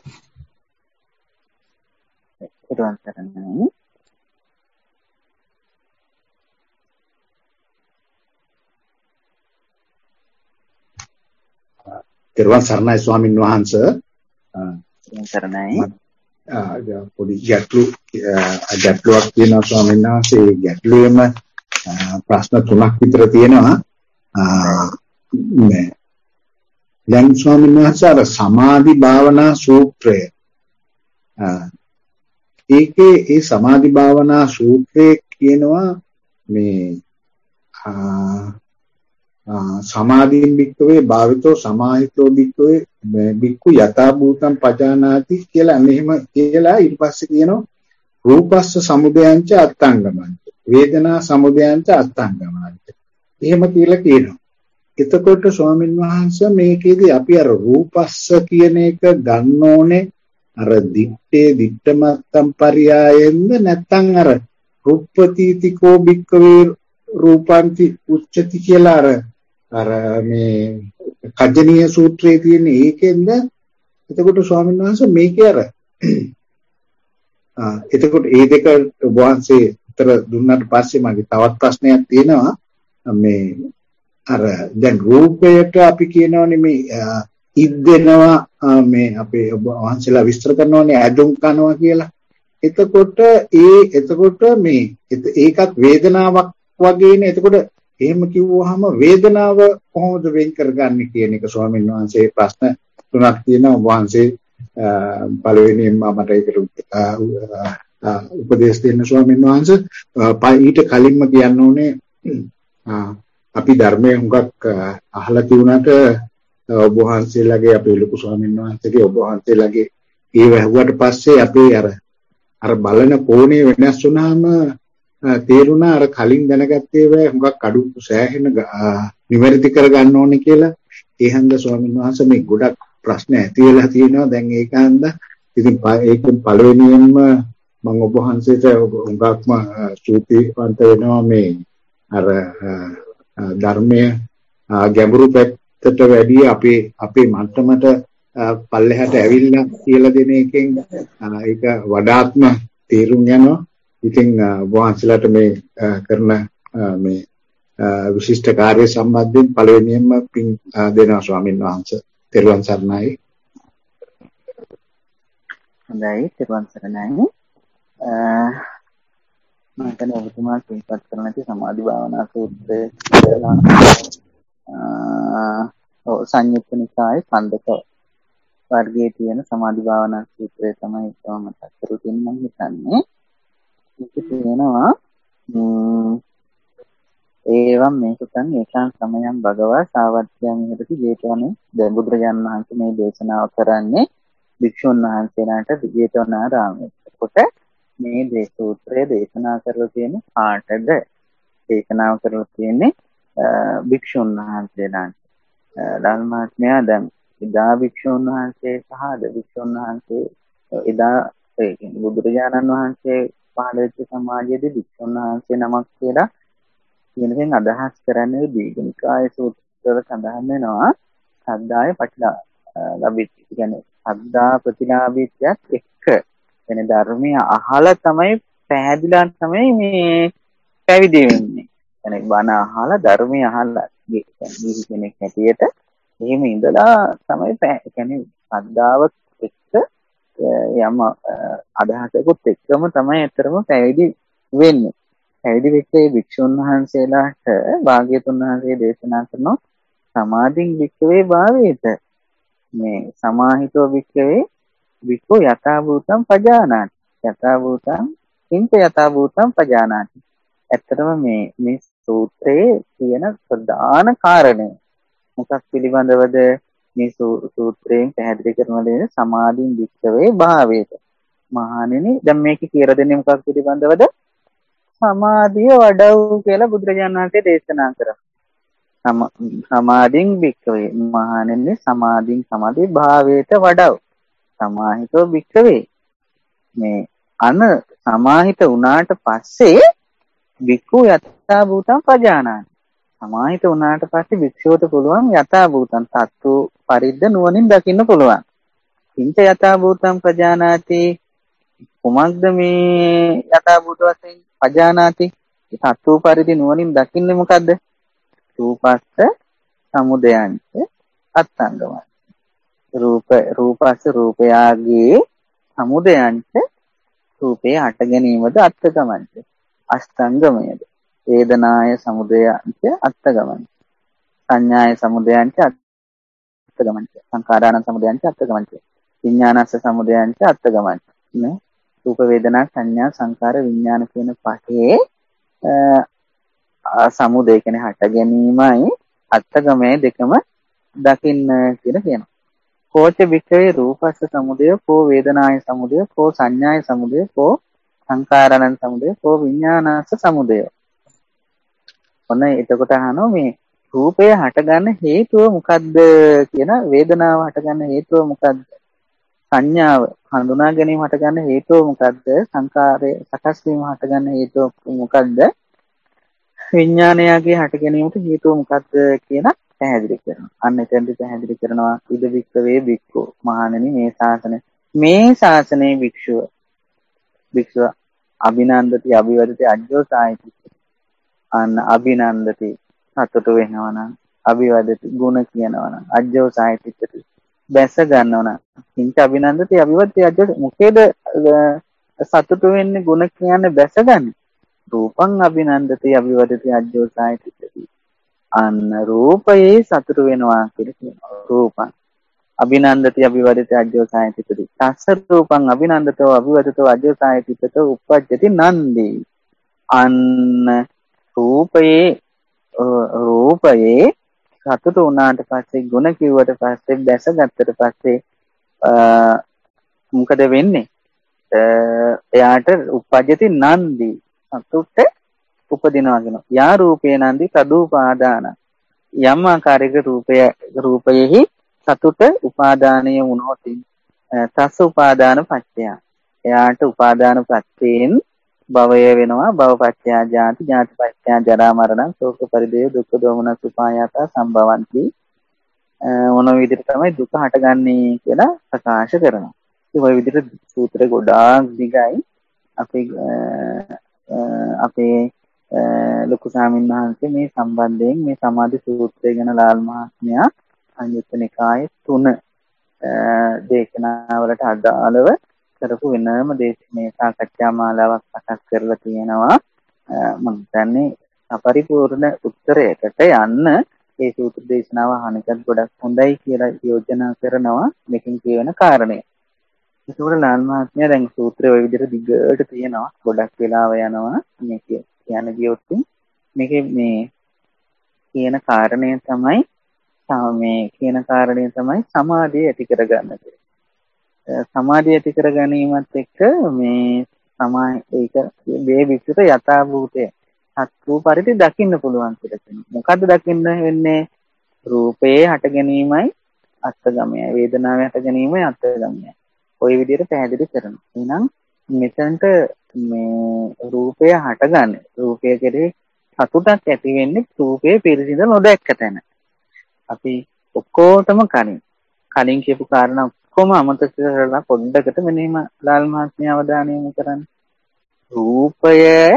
තෙරුවන් සරණයි ස්වාමීන් වහන්සේ. සරණයි. පොඩි ගැටලු ගැටලුවක් තියෙනවා ස්වාමීන් වහන්සේ. ගැටලුවේම ප්‍රශ්න තුනක් විතර තියෙනවා. මේ දැන් ස්වාමීන් වහන්සේ අර සමාධි භාවනා සූත්‍රය ඒකේ ඒ සමාධි භාවනා සූත්‍රයේ කියනවා මේ සමාධියෙන් බික්කවේ භාවිතෝ සමාහිතෝ බික්කවේ බික්කු යථා භූතං පජානාති කියලා මෙහෙම කියලා ඊට පස්සේ කියනවා රූපස්ස සමුදයංච අත්තංගමංච වේදනා සමුදයංච අත්තංගමංච එහෙම කියලා කියනවා. එතකොට ස්වාමීන් වහන්සේ මේකේදී අපි අර රූපස්ස කියන එක ගන්න ඕනේ අර දිත්තේ දිත්තමත්තම් පරියායෙන්ද නැත්නම් අර රූපපතිතිකෝ බික්කවේ රූපාන්ති උච්චති කියලා අර අර මේ කජ්ජනීය සූත්‍රයේ තියෙන ඒකෙන්ද? එතකොට ස්වාමීන් වහන්සේ මේකේ අර එතකොට ඒ දෙක වහන්සේ උත්තර දුන්නාට පස්සේ මගේ තවත් ප්‍රශ්නයක් තියෙනවා. මේ අර දැන් රූපයට අපි කියනවානේ මේ ඉද්දෙනවා මේ අපේ වහන්සේලා විස්තර කරනවානේ ඇඳුම් කනවා කියලා. එතකොට ඒ එතකොට මේ ඒකත් වේදනාවක් වගේනේ. එතකොට එහෙම කිව්වහම වේදනාව කොහොමද වෙන් කරගන්නේ කියන එක ස්වාමීන් වහන්සේ ප්‍රශ්න තුනක් තියෙනවා. වහන්සේ පළවෙනියෙන්ම මට ඒකට උපදේශ දෙන්න ස්වාමීන් වහන්සේ. ඊට කලින්ම කියන්න ඕනේ අපි ධර්මයේ හුඟක් අහලා තිබුණාට ඔබ වහන්සේලාගේ අපේ ලොකු ස්වාමීන් වහන්සේගේ ඔබ වහන්සේලාගේ ඒ වැහුවට පස්සේ අපේ අර අර බලන කෝණය වෙනස් වුණාම තේරුණා අර කලින් දැනගත්තේ වේ හුඟක් අඩු සෑහෙන නිවැරදි කරගන්න ඕනේ කියලා. ඒ හන්ද ස්වාමීන් වහන්සේ මේ ගොඩක් ප්‍රශ්න ඇති වෙලා තියෙනවා. දැන් ඒක හන්ද ඉතින් ඒකෙන් පළවෙනියෙන්ම මම ඔබ වහන්සේට හුඟක්ම ස්තුතිවන්ත වෙනවා මේ අර ධර්මයේ ගැඹුරු පැත්තට වැඩි අපේ අපේ මට්ටමට පල්ලෙහාට ඇවිල්ලා කියලා දෙන එකෙන් ඒක වඩාත්ම තේරුම් යනවා. ඉතින් වහන්සේලාට මේ කරන මේ විශිෂ්ට කාර්ය සම්බන්ධයෙන් පළවෙනියෙන්ම පින් දෙනවා ස්වාමීන් වහන්සේ. තෙරුවන් සරණයි. හොඳයි තිරුවන් සරණයි. මම හිතන්නේ ඔබතුමා සිහිපත් කරන ඇති සමාධි භාවනා සූත්‍රය කියලා ඔව් සංයුත්ත නිකායේ පන්දක වර්ගයේ තියෙන සමාධි භාවනා සූත්‍රය තමයි තම මතක් කරුතින් මම හිතන්නේ. මේක තියෙනවා ඒවම් මේකෙන් ඒකාන් සමයන් භගවා සාවත්‍යයන් හිටති ජේතවනේ දැන් බුදුරජාණන් වහන්සේ මේ දේශනාව කරන්නේ භික්ෂුන් වහන්සේලාට ජේතවනාරාමයේ. කොට මේ දේ සූත්‍රය දේශනා කරලා තියෙන කාටද? දේශනාව කරලා තියෙන්නේ භික්ෂුන් වහන්සේලාට. ධර්මාත්මයා දැන් එදා භික්ෂුන් වහන්සේ සහ අද භික්ෂුන් වහන්සේ එදා ඒ කියන්නේ බුදුරජාණන් වහන්සේ පහළ වෙච්ච සමාජයේදී භික්ෂුන් වහන්සේ නමක් කියලා කියනකින් අදහස් කරන්නේ දීඝනිකාය සූත්‍රවල සඳහන් වෙනවා සද්ධාය පටිලා ලැබෙච්ච කියන්නේ සද්ධා ප්‍රතිලාභීත්‍යත් එක්ක එන ධර්මය අහලා තමයි පැහැදිලා තමයි මේ පැවිදි වෙන්නේ. يعني බණ අහලා ධර්මය අහලා ගිහි කෙනෙක් හැටියට එහෙම ඉඳලා තමයි يعني ශ්‍රද්ධාවත් එක්ක යම් අදහසකුත් එක්කම තමයි අතරම පැවිදි වෙන්නේ. පැවිදි වෙච්ච ඒ භික්ෂුන් වහන්සේලාට භාග්‍යතුන් වහන්සේ දේශනා කරන සමාධින් වික්කවේ භාවේත මේ සමාහිතෝ වික්කවේ වික්ඛු යථා භූතං පජානාති යථා භූතං කිංච යථා භූතං පජානාති. ඇත්තටම මේ මේ සූත්‍රයේ තියෙන ප්‍රධාන කාරණය මොකක් පිළිබඳවද? මේ සූත්‍රයෙන් පැහැදිලි කරන දේ සමාධින් වික්ඛවේ භාවේත. මහණෙනි දැන් මේක කියලා දෙන්නේ මොකක් පිළිබඳවද? සමාධිය වඩව් කියලා බුදුරජාණන් වහන්සේ දේශනා කරා. සමාධින් වික්ඛවේ මහණෙනි සමාධින් සමාධි භාවේත වඩව්. සමාහිතෝ වික්ඛවේ මේ අන සමාහිත වුණාට පස්සේ වික්ඛු යථා භූතං පජානාති. සමාහිත වුණාට පස්සේ වික්ෂෝට පුළුවන් යථා භූතං තත්තු පරිද්ද නුවණින් දකින්න පුළුවන්. කිංච යථා භූතං පජානාති කුමක්ද මේ යථා භූත වශයෙන් පජානාති තත්තු පරිදි නුවණින් දකින්නේ මොකද්ද? රූපස්ස සමුදයන්ත අත්ංගමයි. රූප රූපස්ස රූපයාගේ සමුදයන්ත රූපේ හට ගැනීමද අත්ථගමන්ත අෂ්ටංගමයද. වේදනාය සමුදයන්ත අත්ථගමන්ත සංඥාය සමුදයන්ත අත්ථගමන්ත සංඛාරාණ සමුදයන්ත අත්ථගමන්ත විඥානස්ස සමුදයන්ත අත්ථගමන්ත. නේ රූප වේදනා සංඥා සංකාර විඥාන කියන පහේ සමුදය කියන්නේ හට ගැනීමයි අත්ථගමය දෙකම දකින්න කියලා කියනවා. කෝච වික්‍රේ රූපස්ස සමුදය කෝ වේදනාය සමුදය කෝ සංඥාය සමුදය කෝ සංකාරණං සමුදය කෝ විඥානස්ස සමුදය. ඔන්න එතකොට අහනවා මේ රූපය හටගන්න හේතුව මොකද්ද කියන වේදනාව හටගන්න හේතුව මොකද්ද? සංඥාව හඳුනා ගැනීම හටගන්න හේතුව මොකද්ද? සංකාරය සකස් වීම හටගන්න හේතුව මොකද්ද? විඥානයගේ හට ගැනීමට හේතුව මොකද්ද කියන පැහැදිලි කරනවා. අන්න එතෙන්දි පැහැදිලි කරනවා ඉද වික්කවේ වික්කෝ මහණෙනි මේ ශාසන මේ ශාසනයේ භික්ෂුව භික්ෂුව අභිනන්දති අභිවදති අජ්ජෝ සායිති. අන්න අභිනන්දති සතුට වෙනවා නම් අභිවදති ගුණ කියනවා නම් අජ්ජෝ සායිති බැස ගන්නවා නම් කිංච අභිනන්දති අභිවදති අජ්ජෝ මොකේද සතුට වෙන්නේ ගුණ කියන්නේ බැස ගන්න. රූපං අභිනන්දති අභිවදති අජ්ජෝ සායිති. අන්න රූපයේ සතුට වෙනවා කියලා කියනවා. රූපං අභිනන්දති අභිවදති අජ්ජෝ සායිති. තස්ස රූපං අභිනන්දතෝ අභිවදතෝ අජ්ජෝ සායිති තෝ උප්පජ්ජති නන්දි. අන්න රූපයේ රූපයේ සතුට වුණාට පස්සේ ගුණ කිව්වට පස්සේ දැසගත්තට පස්සේ මොකද වෙන්නේ? එයාට උප්පජ්ජති නන්දි සතුට උපදිනවා කියනවා. යා රූපේ නන්දි තදුපාදාන. යම් ආකාරයක රූපය රූපයෙහි සතුට උපාදානීය වුණොත් තස්ස උපාදාන පත්‍ය. එයාට උපාදාන පත්‍යෙන් භවය වෙනවා. භව පත්‍ය ජාති ජාති පත්‍ය ජරා මරණ ශෝක පරිදේව දුක්ඛ දෝමන සුපායත සම්භවಂತಿ. මොන විදිහට තමයි දුක හටගන්නේ කියලා ප්‍රකාශ කරනවා. ඒ වගේ විදිහට සූත්‍රය ගොඩාක් දිගයි. අපි අපේ ලොකු ස්වාමීන් වහන්සේ මේ සම්බන්ධයෙන් මේ සමාධි සූත්‍රය ගැන ලාල් මහත්මයා සංයුත්ත නිකායේ තුන දේශනාවලට අදාළව කරපු වෙනම දේශනේ සාකච්ඡා මාලාවක් සකස් කරලා තියෙනවා. මම හිතන්නේ අපරිපූර්ණ උත්තරයකට යන්න ඒ සූත්‍ර දේශනාව අහන එකත් ගොඩක් හොඳයි කියලා යෝජනා කරනවා මේකෙන් කියන කාරණය. ඒකවල ලාල් මහත්මයා දැන් සූත්‍රය ওই විදිහට දිගට තියෙනවා. ගොඩක් වෙලාව යනවා මේක කියන ගියොත් මේකේ මේ කියන කාරණය තමයි මේ කියන කාරණය තමයි සමාධිය ඇති කරගන්න. සමාධිය ඇති කර ගැනීමත් එක්ක මේ සමා ඒක මේ විචිත යථාභූතය සත්‍ය පරිදි දකින්න පුළුවන් කියලා කියනවා. මොකද්ද දකින්න වෙන්නේ? රූපයේ හට ගැනීමයි අත්ගමයයි, වේදනාවේ හට ගැනීමයි අත්ගමයයි. ওই විදිහට පැහැදිලි කරනවා. එහෙනම් මෙතනට මේ රූපය හටගන්නේ රූපය කෙරෙහි සතුටක් ඇති වෙන්නේ රූපයේ පිරිසිඳ නොදැක්ක තැන. අපි ඔක්කොටම කලින් කලින් කියපු කාරණා ඔක්කොම අමතක කරලා පොඩ්ඩකට මෙන්නම ලාල් මහත්මයා අවධානය යොමු කරන්න. රූපය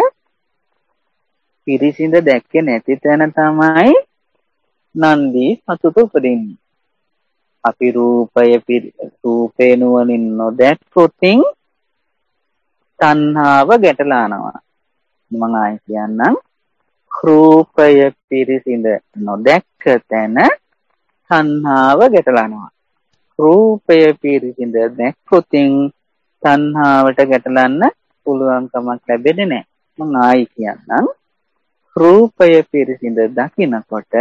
පිරිසිඳ දැක්කේ නැති තැන තමයි නන්දි සතුට උපදින්නේ. අපි රූපය රූපේ නුවණින් නොදැක්කොතින් තණ්හාව ගැටලානවා. මම ආයි කියන්නම්. රූපය පිරිසිඳ නොදැක්ක තැන තණ්හාව ගැටලානවා. රූපය පිරිසිඳ දැක්කොතින් තණ්හාවට ගැටලන්න පුළුවන් කමක් ලැබෙන්නේ නැහැ. මම ආයි කියන්නම්. රූපය පිරිසිඳ දකිනකොට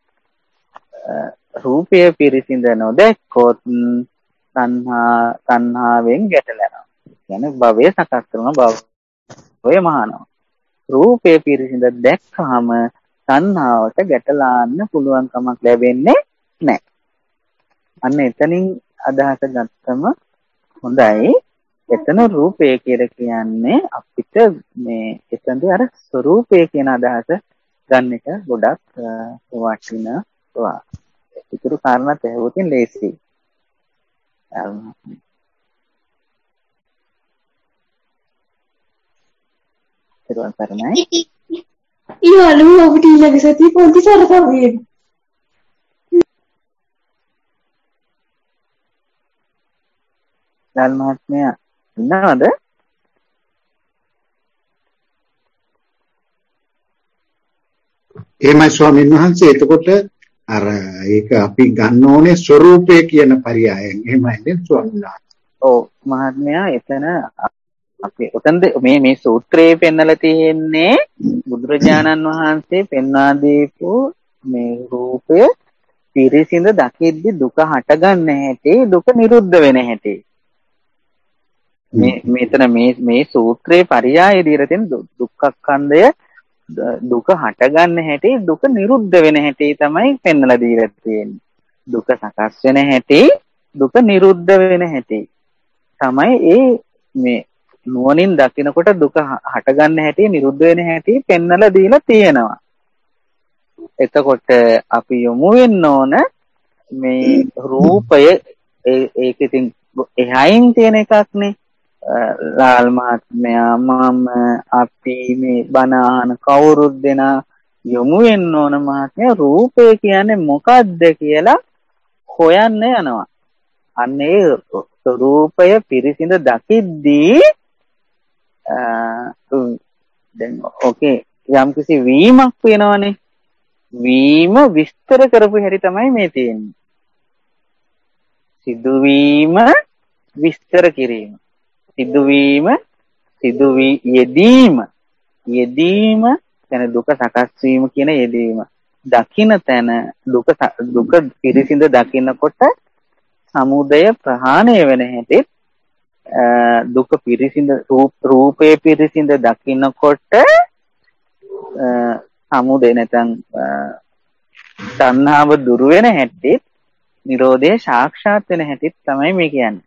රූපය පිරිසිඳ නොදැක්කොත් තණ්හා තණ්හාවෙන් ගැටලනවා. කියන්නේ භවය සකස් කරන භවය මහානවා. රූපය පිරිසිඳ දැක්කහම තණ්හාවට ගැටලන්න පුළුවන් කමක් ලැබෙන්නේ නැහැ. අන්න එතනින් අදහස ගත්තම හොඳයි. එතන රූපය කියලා කියන්නේ අපිට මේ එතනදී අර ස්වરૂපය කියන අදහස ගන්න එක ගොඩක් වටිනවා. ඒතුරු කාරණා තේරුවකින් ලේසි. ඒරුවන් කරනයි. ඊළඟ ඔබට ඊළඟ සතිය පොඩි සරසවිය. ලාල් මහත්මයා ඉන්නවද? එහෙමයි ස්වාමීන් වහන්සේ. එතකොට අර ඒක අපි ගන්න ඕනේ ස්වરૂපය කියන පරයයන්. එහෙමයි නේද ස්වාමීන් වහන්සේ? ඔව් මහත්මයා එතන අපි උතන්ද මේ මේ සූත්‍රයේ පෙන්නලා තියෙන්නේ බුදුරජාණන් වහන්සේ පෙන්වා දීපු මේ රූපය පිරිසිඳ දකිද්දි දුක හටගන්න හැටි, දුක නිරුද්ධ වෙන හැටි. මේ මෙතන මේ මේ සූත්‍රයේ පරයය දීලා තියෙන දුක්ඛස්කන්ධය දුක හටගන්න හැටි, දුක නිරුද්ධ වෙන හැටි තමයි පෙන්වලා දීලා තියෙන්නේ. දුක සකස් වෙන හැටි, දුක නිරුද්ධ වෙන හැටි තමයි ඒ මේ නුවණින් දකිනකොට දුක හටගන්න හැටි, නිරුද්ධ වෙන හැටි පෙන්වලා දීලා තියෙනවා. එතකොට අපි යොමු වෙන්න ඕන මේ රූපය ඒක ඉතින් එහයින් තියෙන එකක් නේ. ලාල් මහත්මයා මම අපි මේ බණ අහන කවුරුත් දෙනා යොමු වෙන්න ඕන මහත්මයා රූපය කියන්නේ මොකක්ද කියලා හොයන්න යනවා. අන්න ඒ රූපය පිරිසිඳ දකිද්දී දැන් ඕකේ යම්කිසි වීමක් වෙනවනේ. වීම විස්තර කරපු හැටි තමයි මේ තියෙන්නේ. සිදුවීම විස්තර කිරීම. සිදුවීම සිදුවී යෙදීම යෙදීම කියන්නේ දුක සකස් වීම කියන යෙදීම. දකින්න තැන දුක දුක පිරිසිඳ දකින්නකොට සමුදය ප්‍රහාණය වෙන හැටි දුක පිරිසිඳ රූපේ පිරිසිඳ දකින්නකොට සමුදය නැත්නම් තණ්හාව දුරු වෙන හැටි නිරෝධය සාක්ෂාත් වෙන හැටි තමයි මේ කියන්නේ.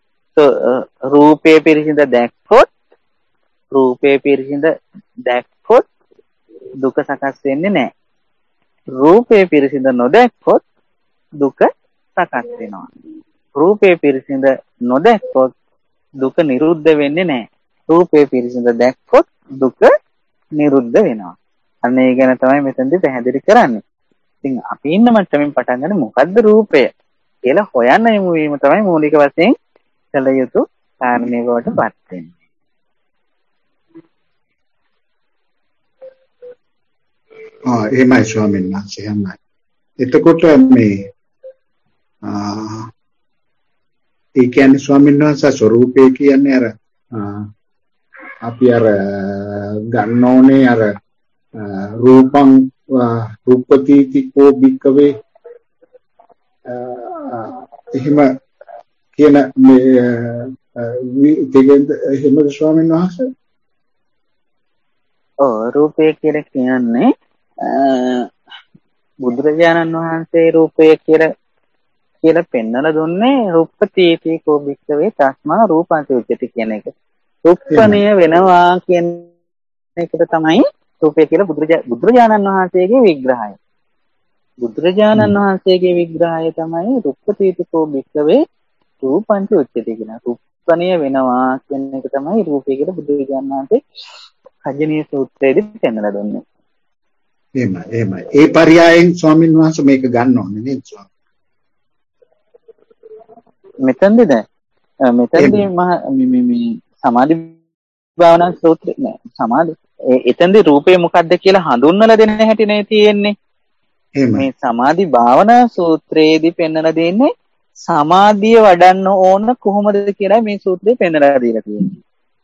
රූපේ පිරිසිඳ දැක්කොත් රූපේ පිරිසිඳ දැක්කොත් දුක සකස් වෙන්නේ නැහැ. රූපේ පිරිසිඳ නොදැක්කොත් දුක සකස් වෙනවා. රූපේ පිරිසිඳ නොදැක්කොත් දුක නිරුද්ධ වෙන්නේ නැහැ. රූපේ පිරිසිඳ දැක්කොත් දුක නිරුද්ධ වෙනවා. අන්න ඒ ගැන තමයි මෙතනදී පැහැදිලි කරන්නේ. ඉතින් අපි ඉන්න මට්ටමින් පටන් ගන්න මොකද්ද රූපය කියලා හොයන්න යමු වීම තමයි මූලික වශයෙන් කළ යුතු කාරණේ බවට පත් වෙන්නේ. ආ එහෙමයි ස්වාමීන් වහන්සේ එහෙමයි. එතකොට මේ ආ ඒ කියන්නේ ස්වාමීන් වහන්සේ ස්වરૂපය කියන්නේ අර අපි අර ගන්න ඕනේ අර රූපං රූපතිතිකෝ භික්කවේ එහෙම කියන මේ දෙකෙන්ද එහෙමද ස්වාමීන් වහන්සේ? ඔව් රූපය කියලා කියන්නේ බුදුරජාණන් වහන්සේ රූපය කියලා කියලා පෙන්වලා දුන්නේ රූපතිතිකෝ භික්කවේ තස්මා රූපං උච්චති කියන එක. රූපණය වෙනවා කියන එකට තමයි රූපය කියලා බුදුරජාණන් වහන්සේගේ විග්‍රහය. බුදුරජාණන් වහන්සේගේ විග්‍රහය තමයි රූපතිතිකෝ භික්කවේ රූපං උච්චති කියන. රූපණය වෙනවා කියන එක තමයි රූපය කියලා බුදුරජාණන් වහන්සේ කජ්ජනීය සූත්‍රයේදී පෙන්වලා දුන්නේ. එහෙමයි එහෙමයි. ඒ පරයයන් ස්වාමීන් වහන්සේ මේක ගන්න ඕනේ නේද ස්වාමී? මෙතනද මෙතනදී මේ මේ සමාධි භාවනා සූත්‍රය නෑ සමාධි එතෙන්දී රූපය මොකක්ද කියලා හඳුන්වලා දෙන්න හැටි නේ තියෙන්නේ. මේ සමාධි භාවනා සූත්‍රයේදී පෙන්වලා දෙන්නේ සමාධිය වඩන්න ඕන කොහොමද කියලා මේ සූත්‍රයේ පෙන්වලා දීලා තියෙන්නේ.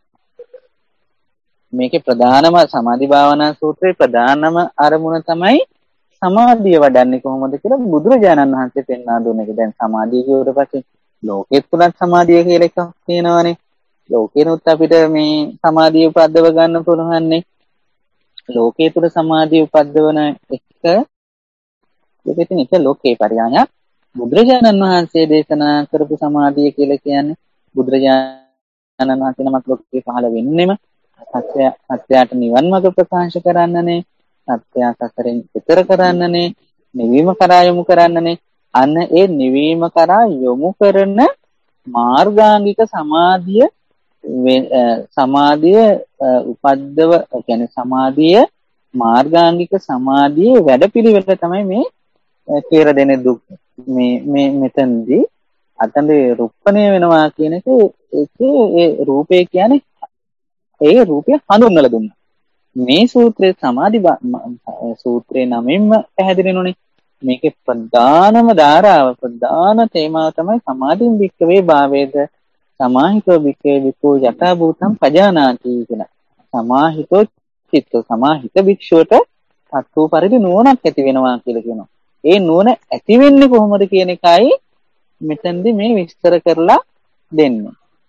මේකේ ප්‍රධානම සමාධි භාවනා සූත්‍රයේ ප්‍රධානම අරමුණ තමයි සමාධිය වඩන්නේ කොහොමද කියලා බුදුරජාණන් වහන්සේ පෙන්වා දුන්න එක. දැන් සමාධිය කියවට පස්සේ ලෝකෙත් තුලත් සමාධිය කියලා එකක් තියෙනවානේ. ලෝකේනොත් අපිට මේ සමාධිය උපද්දව ගන්න පුළුවන්නේ. ලෝකයේ තුල සමාධිය උපද්දවන එක ඒකෙන් එක ලෝකේ පරියායක්. බුදුරජාණන් වහන්සේ දේශනා කරපු සමාධිය කියලා කියන්නේ බුදුරජාණන් වහන්සේ නමක් ලෝකේ පහළ වෙන්නෙම සත්‍ය සත්‍යයට නිවන් මාර්ග ප්‍රකාශ කරන්නනේ. සත්‍ය සසරෙන් ඈතර කරන්නනේ. නිවීම කරා යොමු කරන්නනේ. අන්න ඒ නිවීම කරා යොමු කරන මාර්ගාංගික සමාධිය සමාධිය උපද්දව කියන්නේ සමාධිය මාර්ගාංගික සමාධියේ වැඩපිළිවෙල තමයි මේ කියලා දෙන දුක් මේ මේ මෙතනදී අතන්දේ රුප්පණය වෙනවා කියන එක ඒකේ ඒ රූපේ කියන්නේ ඒ රූපය හඳුන්වලා දුන්නා. මේ සූත්‍රයේ සමාධි සූත්‍රයේ නමින්ම පැහැදිලිනුනේ. මේකේ ප්‍රධානම ධාරාව ප්‍රධාන තේමාව තමයි සමාධින් වික්කවේ භාවේද සමාහිතෝ වික්කේ විකෝ යථා භූතං පජානාති කියලා. සමාහිතෝ චිත්ත සමාහිත භික්ෂුවට සත්ව පරිදි නුවණක් ඇති වෙනවා කියලා කියනවා. ඒ නුවණ ඇති වෙන්නේ කොහොමද කියන එකයි මෙතෙන්දි මේ විස්තර කරලා දෙන්නේ.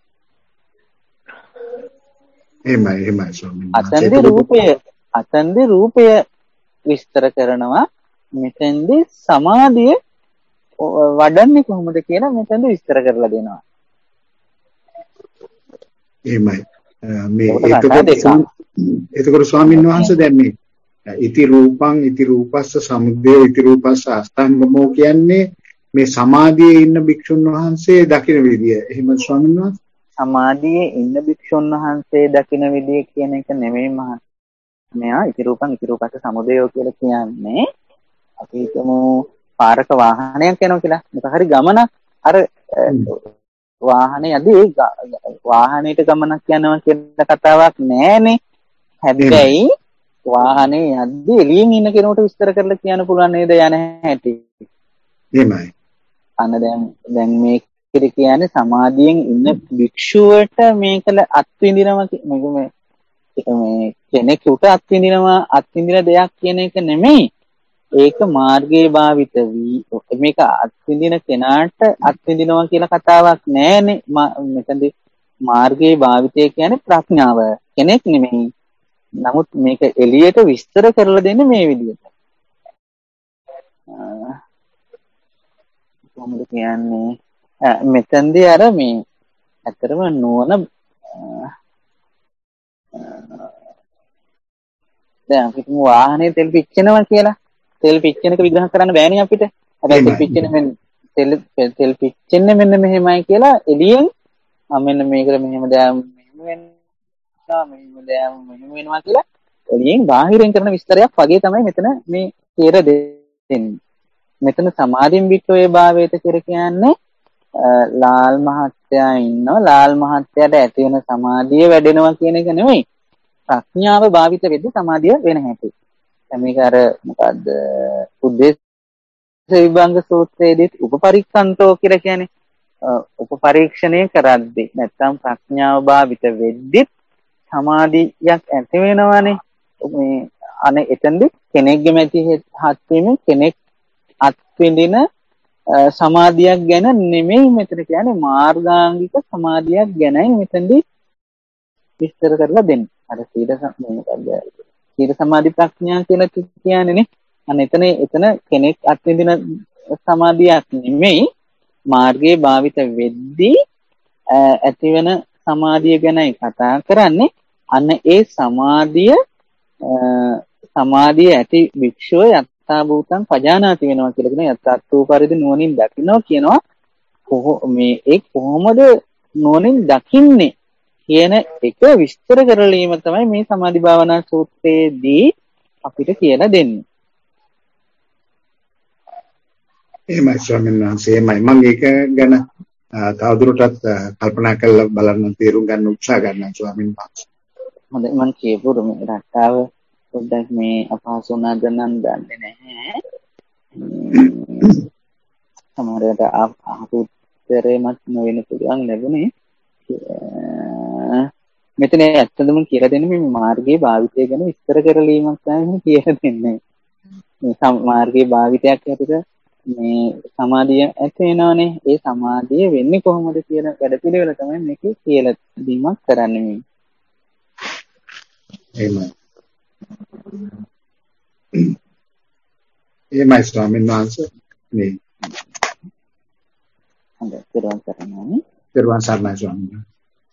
එහෙමයි එහෙමයි ස්වාමීන් වහන්සේ. අතන්දි රූපය අතන්දි රූපය විස්තර කරනවා. මෙතෙන්දි සමාධිය වඩන්නේ කොහොමද කියලා මෙතෙන්දි විස්තර කරලා දෙනවා. එහෙමයි. මේ එතකොට එතකොට ස්වාමීන් වහන්සේ දැන් මේ ඉති රූපං ඉති රූපස්ස සමුදය ඉති රූපස්ස අස්තංගමෝ කියන්නේ මේ සමාධියේ ඉන්න භික්ෂුන් වහන්සේ දකින විදිය. එහෙම ස්වාමීන් වහන්සේ සමාධියේ ඉන්න භික්ෂුන් වහන්සේ දකින විදිය කියන එක නෙමෙයි මහත්මයා. ඉති රූපං ඉති රූපස්ස සමුදයෝ කියලා කියන්නේ අපි හිතමු පාරක වාහනයක් යනවා කියලා. මොකක් හරි ගමනක් අර වාහනේ යදී වාහනේට ගමනක් යනවා කියන කතාවක් නෑනේ. හැබැයි වාහනේ යද්දී එළියෙන් ඉන්න කෙනෙකුට විස්තර කරලා කියන්න පුළුවන් නේද යන හැටි. එහෙමයි. අන්න දැන් දැන් මේකෙදි කියන්නේ සමාධියෙන් ඉන්න භික්ෂුවට මේකල අත්විඳිනවා මේ මේ කෙනෙකුට අත්විඳිනවා අත්විඳින දෙයක් කියන එක නෙමෙයි. ඒක මාර්ගයේ භාවිත වී මේක අත්විඳින කෙනාට අත්විඳිනවා කියලා කතාවක් නෑනේ. මෙතනදී මාර්ගයේ භාවිතය කියන්නේ ප්‍රඥාව කෙනෙක් නෙමෙයි. නමුත් මේක එළියට විස්තර කරලා දෙන්නේ මේ විදිහට. කොහොමද කියන්නේ මෙතනදී අර මේ ඇත්තටම නුවණ දැන් අපි වාහනේ තෙල් පිච්චෙනවා කියලා තෙල් පිච්චෙන එක විග්‍රහ කරන්න බෑනේ අපිට. හැබැයි තෙල් පිච්චෙන මෙන්න තෙල් තෙල් පිච්චෙන්නේ මෙන්න මෙහෙමයි කියලා එළියෙන් මෙන්න මේකට මෙහෙම දැන් මෙහෙම වෙනවා මෙහෙම දැන් මෙහෙම වෙනවා කියලා එළියෙන් බාහිරින් කරන විස්තරයක් වගේ තමයි මෙතන මේ කියලා දෙන්නේ. මෙතන සමාධින් වික්‍රේ භාවයට කියලා කියන්නේ ලාල් මහත් මහත්තයා ඉන්නවා ලාල් මහත්තයාට ඇති වෙන සමාධිය වැඩෙනවා කියන එක නෙමෙයි. ප්‍රඥාව භාවිත වෙද්දී සමාධිය වෙන හැටි. දැන් මේක අර මොකද්ද උද්දේශ විභංග සූත්‍රයේදී උපපරික්ඛන්තෝ කියලා කියන්නේ උපපරීක්ෂණය කරද්දී නැත්නම් ප්‍රඥාව භාවිත වෙද්දී සමාධියක් ඇති වෙනවනේ. මේ අනේ එතෙන්දී කෙනෙක්ගේ මැති හත් වීම කෙනෙක් අත්විඳින සමාධියක් ගැන නෙමෙයි මෙතන කියන්නේ මාර්ගාංගික සමාධියක් ගැනයි මෙතනදී විස්තර කරලා දෙන්නේ. අර සීල මොකක්ද? සීල සමාධි ප්‍රඥා කියලා කියන්නේ නේ. අන්න එතන එතන කෙනෙක් අත්විඳින සමාධියක් නෙමෙයි මාර්ගයේ භාවිත වෙද්දී ඇතිවෙන සමාධිය ගැනයි කතා කරන්නේ. අන්න ඒ සමාධිය සමාධිය ඇති වික්ෂෝ යත්තා භූතං පජානාති වෙනවා කියලා කියන යත්තාත්තු පරිදි නුවණින් දකින්නවා කියනවා. මේ ඒ කොහොමද නුවණින් දකින්නේ කියන එක විස්තර කරලීම තමයි මේ සමාධි භාවනා සූත්‍රයේදී අපිට කියලා දෙන්නේ. එහෙමයි ස්වාමීන් වහන්සේ. එහෙමයි මම ඒක ගැන තවදුරටත් කල්පනා කරලා බලන්න තේරුම් ගන්න උත්සාහ ගන්නවා ස්වාමීන් වහන්සේ. හොඳයි මම කියපු මේ රටාව පොඩ්ඩක් මේ අපහසු වුණාද නම් දන්නේ නැහැ. සමහරවිට අහුතරේමත් නොවෙන පුළුවන් ලැබුණේ. මෙතන ඇත්තටම කියලා දෙන්නේ මේ මාර්ගයේ භාවිතය ගැන විස්තර කරලීමක් තමයි කියලා දෙන්නේ. මේ මාර්ගයේ භාවිතයක් ඇතුළත මේ සමාධිය ඇති වෙනවනේ. ඒ සමාධිය වෙන්නේ කොහොමද කියන වැඩපිළිවෙල තමයි මේකේ කියලා දීමක් කරන්නේ මේ. එහෙමයි. එහෙමයි ස්වාමීන් වහන්සේ. මේ හොඳයි පෙරවන් කරනවා. පෙරවන් සර්ණයි ස්වාමීන් වහන්සේ.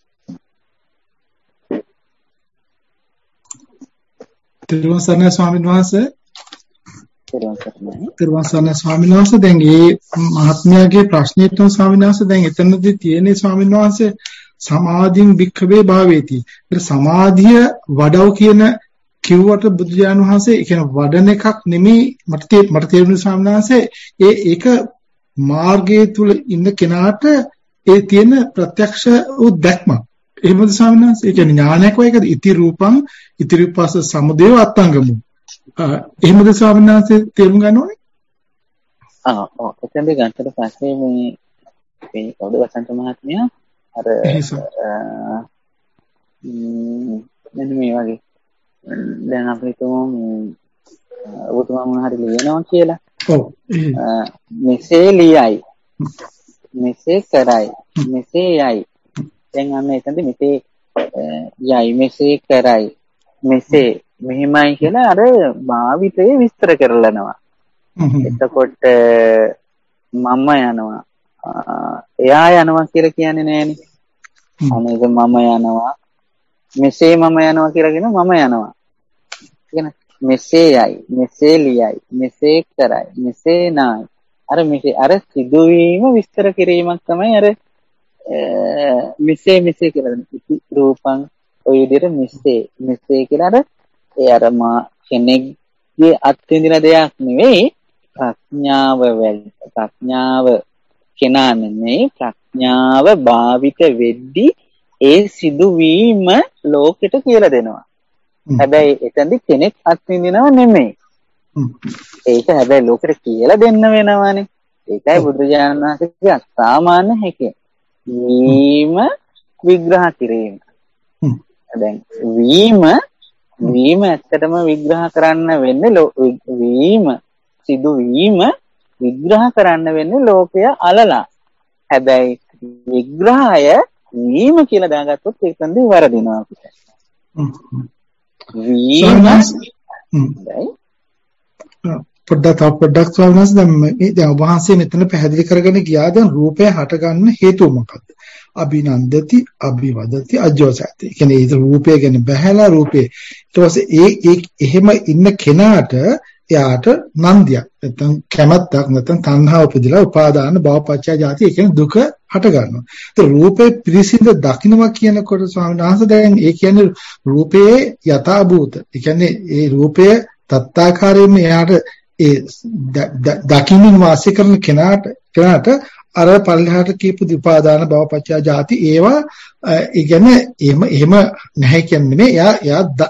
පෙරවන් සර්ණයි ස්වාමීන් වහන්සේ. පෙරවන් කරනවා. පෙරවන් සර්ණයි ස්වාමීන් වහන්සේ. දැන් මේ මහත්මයාගේ ප්‍රශ්නෙට ස්වාමීන් වහන්සේ දැන් එතනදී තියෙන්නේ ස්වාමීන් වහන්සේ සමාධින් වික්ඛවේ භාවේති. ඒ සමාධිය වඩව කියන කිව්වට බුදුජාන විශ්වාසයේ ඒ කියන වඩන එකක් නෙමෙයි මට මට තේරුණු ස්වාමීන් වහන්සේ ඒ ඒක මාර්ගයේ තුල ඉන්න කෙනාට ඒ තියෙන ප්‍රත්‍යක්ෂ උද්දක්ම. එහෙමද ස්වාමීන් වහන්සේ? ඒ කියන්නේ ඥානයක් වගේ එකද? ඉති රූපං ඉති රූපස සමුදේව අත්ංගමු. එහෙමද ස්වාමීන් වහන්සේ තේරුම් ගන්න ඕනේ? ආ ඔව් එතෙන්දී ගන්නට පස්සේ මේ මේ කවුද වසන්ත මහත්මයා අර මෙන්න මේ වගේ දැන් අපිට ඔබතුමා මොන හරි ලියනවා කියලා. ඔව්. මෙසේ ලියයි. මෙසේ කරයි. මෙසේ යයි. දැන් අන්න එතනදී මෙසේ යයි මෙසේ කරයි. මෙසේ මෙහිමයි කියලා අර භාවිතයේ විස්තර කරලනවා. එතකොට මම යනවා. එයා යනවා කියලා කියන්නේ නෑනේ. අනේක මම යනවා. මෙසේ මම යනවා කියලා කියන මම යනවා. කියන මෙසේ යයි, මෙසේ ලියයි, මෙසේ කරයි, මෙසේ නායි. අර මෙසේ අර සිදුවීම විස්තර කිරීමක් තමයි අර මෙසේ මෙසේ කියලා දෙන්නේ. රූපං ඔය විදිහට මෙසේ මෙසේ කියලා අර ඒ අර මා කෙනෙක්ගේ අත්විඳින දෙයක් නෙවෙයි ප්‍රඥාව වෙල් ප්‍රඥාව කෙනා නෙමෙයි ප්‍රඥාව භාවිත වෙද්දී ඒ සිදුවීම ලෝකෙට කියලා දෙනවා. හැබැයි එතනදි කෙනෙක් අත්විඳිනව නෙමෙයි. ඒක හැබැයි ලෝකෙට කියලා දෙන්න වෙනවානේ. ඒකයි බුදුජානක වහන්සේගේ අසාමාන්‍ය හැකිය. වීම විග්‍රහ කිරීම. දැන් වීම වීම ඇත්තටම විග්‍රහ කරන්න වෙන්නේ වීම සිදුවීම විග්‍රහ කරන්න වෙන්නේ ලෝකය අලලා. හැබැයි විග්‍රහය වීම කියලා දාගත්තොත් ඒකෙන්දී වරදිනවා අපිට. වීම පොඩ්ඩක් තව පොඩ්ඩක් ස්වාමීන් දැන් මේ දැන් වහන්සේ මෙතන පැහැදිලි කරගෙන ගියා දැන් රූපය හටගන්න හේතුව මොකක්ද? අභිනන්දති අභිවදති අජෝසති. ඒ කියන්නේ ඒ රූපය ගැන බහැලා රූපේ ඊට පස්සේ ඒ ඒ එහෙම ඉන්න කෙනාට එයාට නන්දියක් නැත්නම් කැමැත්තක් නැත්නම් තණ්හාව උපදිලා උපාදාන භවපච්චය ජාති ඒ කියන්නේ දුක හට ගන්නවා. ඒ රූපේ පිරිසිඳ දකින්නවා කියනකොට ස්වාමීන් වහන්සේ දැන් ඒ කියන්නේ රූපයේ යථාභූත. ඒ කියන්නේ ඒ රූපය තත්තාකාරයෙන්ම එයාට ඒ දකින්න වාසය කරන කෙනාට කෙනාට අර පල්ලෙහාට කියපු දීපාදාන භවපච්චය ಜಾති ඒවා ඒ කියන්නේ එහෙම එහෙම නැහැ කියන්නේ නෙමෙයි. එයා එයා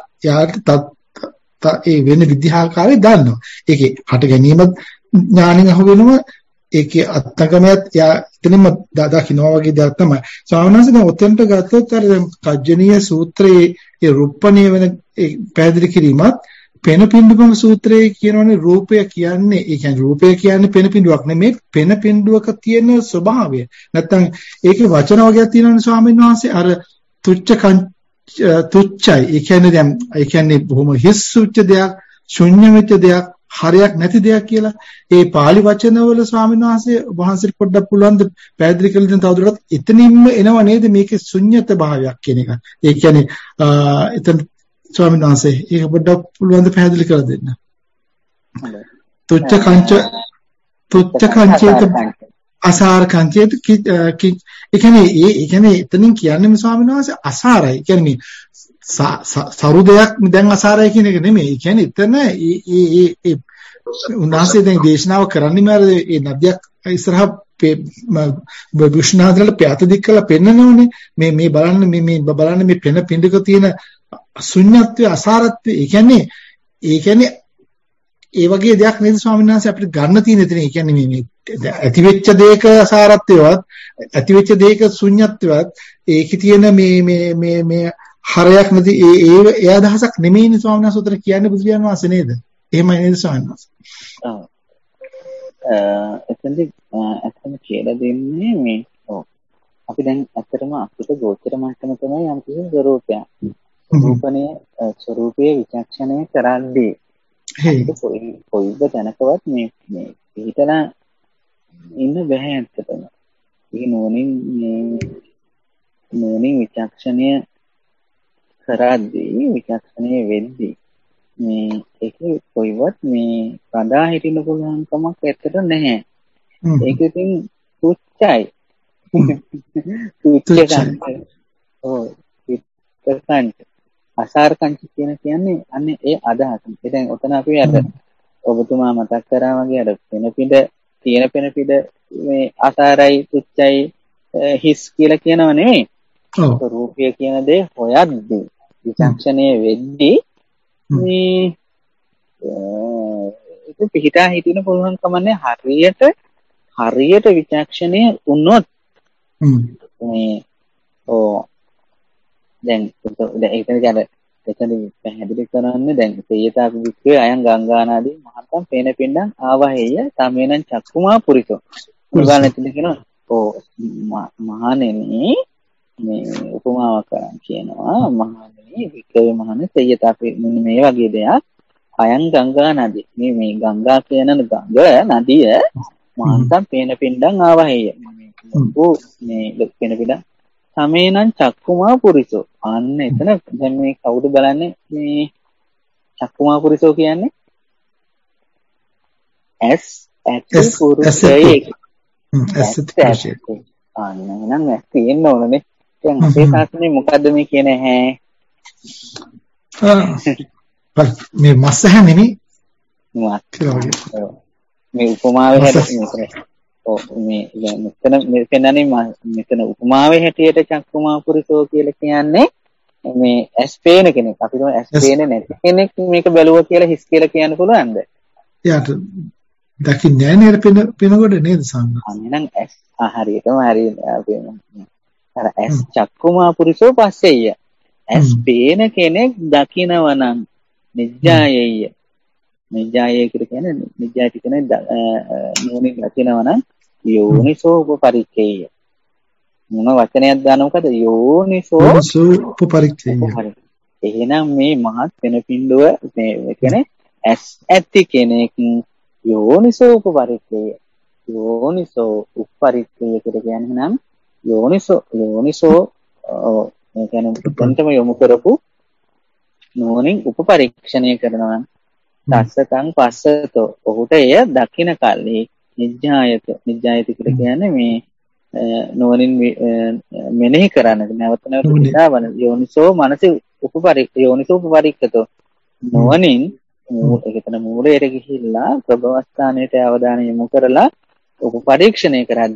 යාට ඒ වෙන විද්‍යාකාරය දන්නවා. ඒකේ හට ගැනීම ඥාණයෙන් අහු වෙනවා. ඒකේ අත්ංගමයක් යා එතනම දකින්නවා වගේ දෙයක් තමයි. ස්වාමීන් වහන්සේ දැන් ඔතෙන්ට ගත්තොත් අර කජ්ජනීය සූත්‍රයේ ඒ රුප්පණීය වෙන පැහැදිලි කිරීමත් පෙනපින්ඩුකම සූත්‍රයේ කියනවනේ රූපය කියන්නේ ඒ කියන්නේ රූපය කියන්නේ පෙනපින්ඩුවක් නෙමෙයි පෙනපින්ඩුවක තියෙන ස්වභාවය. නැත්තම් ඒකේ වචන වර්ගයක් තියෙනවනේ ස්වාමීන් වහන්සේ අර තුච්ච තුච්චයි. ඒ කියන්නේ දැන් ඒ කියන්නේ බොහොම හිස් සුච්ච දෙයක්, ශුන්‍ය වෙච්ච දෙයක්, හරයක් නැති දෙයක් කියලා. ඒ pāli වචනවල ස්වාමීන් වහන්සේ වහන්සේට පොඩ්ඩක් පුළුවන් ද පැහැදිලි කරලා දෙන්න තවදුරටත් එතනින්ම එනව නේද මේකේ ශුන්‍යත භාවයක් කියන එක. ඒ කියන්නේ එතන ස්වාමීන් වහන්සේ ඒක පොඩ්ඩක් පුළුවන් ද පැහැදිලි කරලා දෙන්න. තුච්ච කංච තුච්ච කංචේත අසාර කංචේත ඒ කියන්නේ ඒ කියන්නේ එතනින් කියන්නේ ස්වාමීන් වහන්සේ අසාරයි. ඒ කියන්නේ සරු දෙයක් දැන් අසාරයි කියන එක නෙමෙයි. ඒ කියන්නේ එතන ඒ ඒ ඒ උන්වහන්සේ දැන් දේශනාව කරන්නේ මාර ඒ නදියක් ඉස්සරහා බුෂ්ණාදරල පැත දික් කරලා පෙන්නනෝනේ. මේ මේ බලන්න මේ මේ බලන්න මේ පෙන පිඬක තියෙන ශුන්‍යත්වය අසාරත්වය. ඒ කියන්නේ ඒ කියන්නේ ඒ වගේ දෙයක් නේද ස්වාමීන් වහන්සේ අපිට ගන්න තියෙන එතන. ඒ කියන්නේ මේ මේ ඇතිවෙච්ච දෙයක අසාරත්වයවත් ඇතිවෙච්ච දෙයක ශුන්‍යත්වයවත් ඒකේ තියෙන මේ මේ මේ මේ හරයක් නැති ඒ ඒ ඒ අදහසක් නෙමෙයිනේ ස්වාමීන් වහන්සේ උතර කියන්නේ බුදුරජාණන් වහන්සේ නේද? එහෙමයි නේද ස්වාමීන් වහන්සේ? ඔව්. එතෙන්දී අතන කියලා දෙන්නේ මේ ඔව්. අපි දැන් ඇත්තටම අපිට ගෝචර මට්ටම තමයි යම් කිසි ස්වરૂපයක්. රූපණයේ ස්වરૂපයේ විචක්ෂණය කරන්නේ. ඒක කොයි කොයිද දැනකවත් මේ මේ පිටලා ඉන්න බෑ ඇත්තටම. ඒ නෝනින් මේ නෝනින් විචක්ෂණය කරද්දී විචක්ෂණය වෙද්දී මේ ඒක කොයිවත් මේ රඳා හිටින්න පුළුවන් කමක් ඇත්තට නැහැ. ඒක ඉතින් තුච්චයි. තුච්චයි. ඔව්. ඒකන්ට අසාර කංච කියන කියන්නේ අන්නේ ඒ අදහස. දැන් ඔතන අපි අර ඔබතුමා මතක් කරා වගේ අර පෙන පිට තියෙන පෙන පිට මේ අසාරයි තුච්චයි හිස් කියලා කියනව නෙමෙයි. ඔව්. රූපය කියන දේ හොයද්දී විචක්ෂණයේ වෙද්දී මේ ඒක පිටා හිටින පුළුවන් කමන්නේ හරියට හරියට විචක්ෂණය වුණොත් මේ ඕ දැන් ඒකද ගැන එතන පැහැදිලි කරන්නේ දැන් තේයතාපි වික්‍රේ අයන් ගංගානාදී මහත්තම් පේන පින්ඩන් ආවහෙය තමේනං චක්කුමා පුරිසෝ උගාලෙන් කියනවා ඕ මහණෙනි මේ උපමාවක් කරන් කියනවා මහණෙනි වික්‍රේ මහණෙනි තේයතාපි මේ වගේ දෙයක් අයන් ගංගානාදී මේ මේ ගංගා කියන ගඟ නදිය මහත්තම් පේන පින්ඩන් ආවහෙය ඕ මේ පේන පින්ඩන් තමේනං චක්කුමා පුරිසෝ අන්න එතන දැන් මේ කවුද බලන්නේ මේ චක්කුමා පුරිසෝ කියන්නේ ඇස් ඇති පුරුෂයෙක් ඇස් ඇති අන්න එහෙනම් ඇස් තියෙන්න ඕනනේ දැන් අපේ සාසනේ මොකද්ද මේ කියන්නේ හැ මේ මස්සහ නෙමෙයි මේ උපමාවේ හැටි ඔව් මේ දැන් මෙතන මේ පෙන්නන්නේ මෙතන උපමාවේ හැටියට චක්කුමා පුරිසෝ කියලා කියන්නේ මේ ඇස් පේන කෙනෙක්. අපි තමයි ඇස් පේන්නේ නැති කෙනෙක් මේක බැලුවා කියලා හිස් කියලා කියන්න පුළුවන්ද? එයාට දකින්නේ නැහැ නේද පෙන පෙනකොට නේද සම්මා. අන්න ඇස් හරියටම හරියට අර ඇස් චක්කුමා පුරිසෝ පස්සෙය. ඇස් පේන කෙනෙක් දකිනවා නම් නිජ්ජායෙය. නිජ්ජායෙ කියලා කියන්නේ නිජ්ජාති කියන්නේ නෝනින් දකිනවා නම් යෝනිසෝ උපපරික්ඛේය. මොන වචනයක් දාන මොකද යෝනිසෝ උපපරික්ඛේය. එහෙනම් මේ මහත් වෙන පින්ඩුව මේ කියන්නේ ඇස් ඇති කෙනෙක් යෝනිසෝ උපපරික්ඛේය. යෝනිසෝ උපපරික්ඛේය කියලා කියන්නේ නම් යෝනිසෝ යෝනිසෝ මේ කියන්නේ උපන්තම යොමු කරපු නෝනින් උපපරීක්ෂණය කරනවා තස්සතං පස්සතෝ ඔහුට එය දකින්න කල්හි නිජ්ජායත නිජ්ජායත කියලා කියන්නේ මේ නෝනින් මෙනෙහි කරන්න නැවත නැවත හිතාවන යෝනිසෝ මනස උපපරි යෝනිසෝ උපපරික්කතෝ නෝනින් ඒකතන මූලයට ගිහිල්ලා ප්‍රභවස්ථානයට අවධානය යොමු කරලා උපපරීක්ෂණය කරද්දී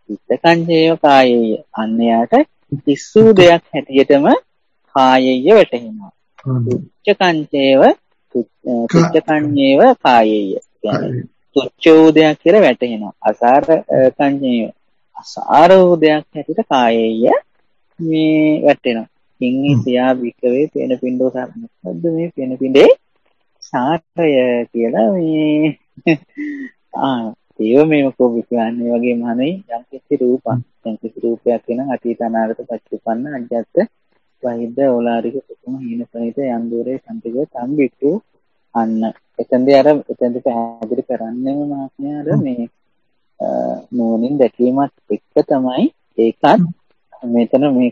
චිත්තකංචේව කායේය. අන්න යාට කිස්සු දෙයක් හැටියටම කායේය වැටහෙනවා. තුච්ඡකංචේව තුච්ඡකංචේව කායේය. කියන්නේ තුච්ඡෝ දෙයක් කියලා වැටහෙනවා. අසාර කංචේව අසාර දෙයක් හැටියට කායේය මේ වැටෙනවා. ඉන්නේ සියා විකවේ පේන පින්ඩෝ සාරමක්ද මේ පේන පින්ඩේ සාරය කියලා මේ ආ ඒව මේක කියන්නේ වගේ මහණයි යම් කිසි රූපක් යම් කිසි රූපයක් වෙන අතීත අනාගත පච්චුප්පන්න අජ්ජත් වෛද්‍ය ඕලාරික සුකුම හීන සහිත යම් දෝරේ සම්පිතව සම්බිට්ටු අන්න එතෙන්දී අර එතෙන්දී පැහැදිලි කරන්නේම මාත්මය අර මේ නෝනින් දැකීමත් එක්ක තමයි ඒකත් මෙතන මේ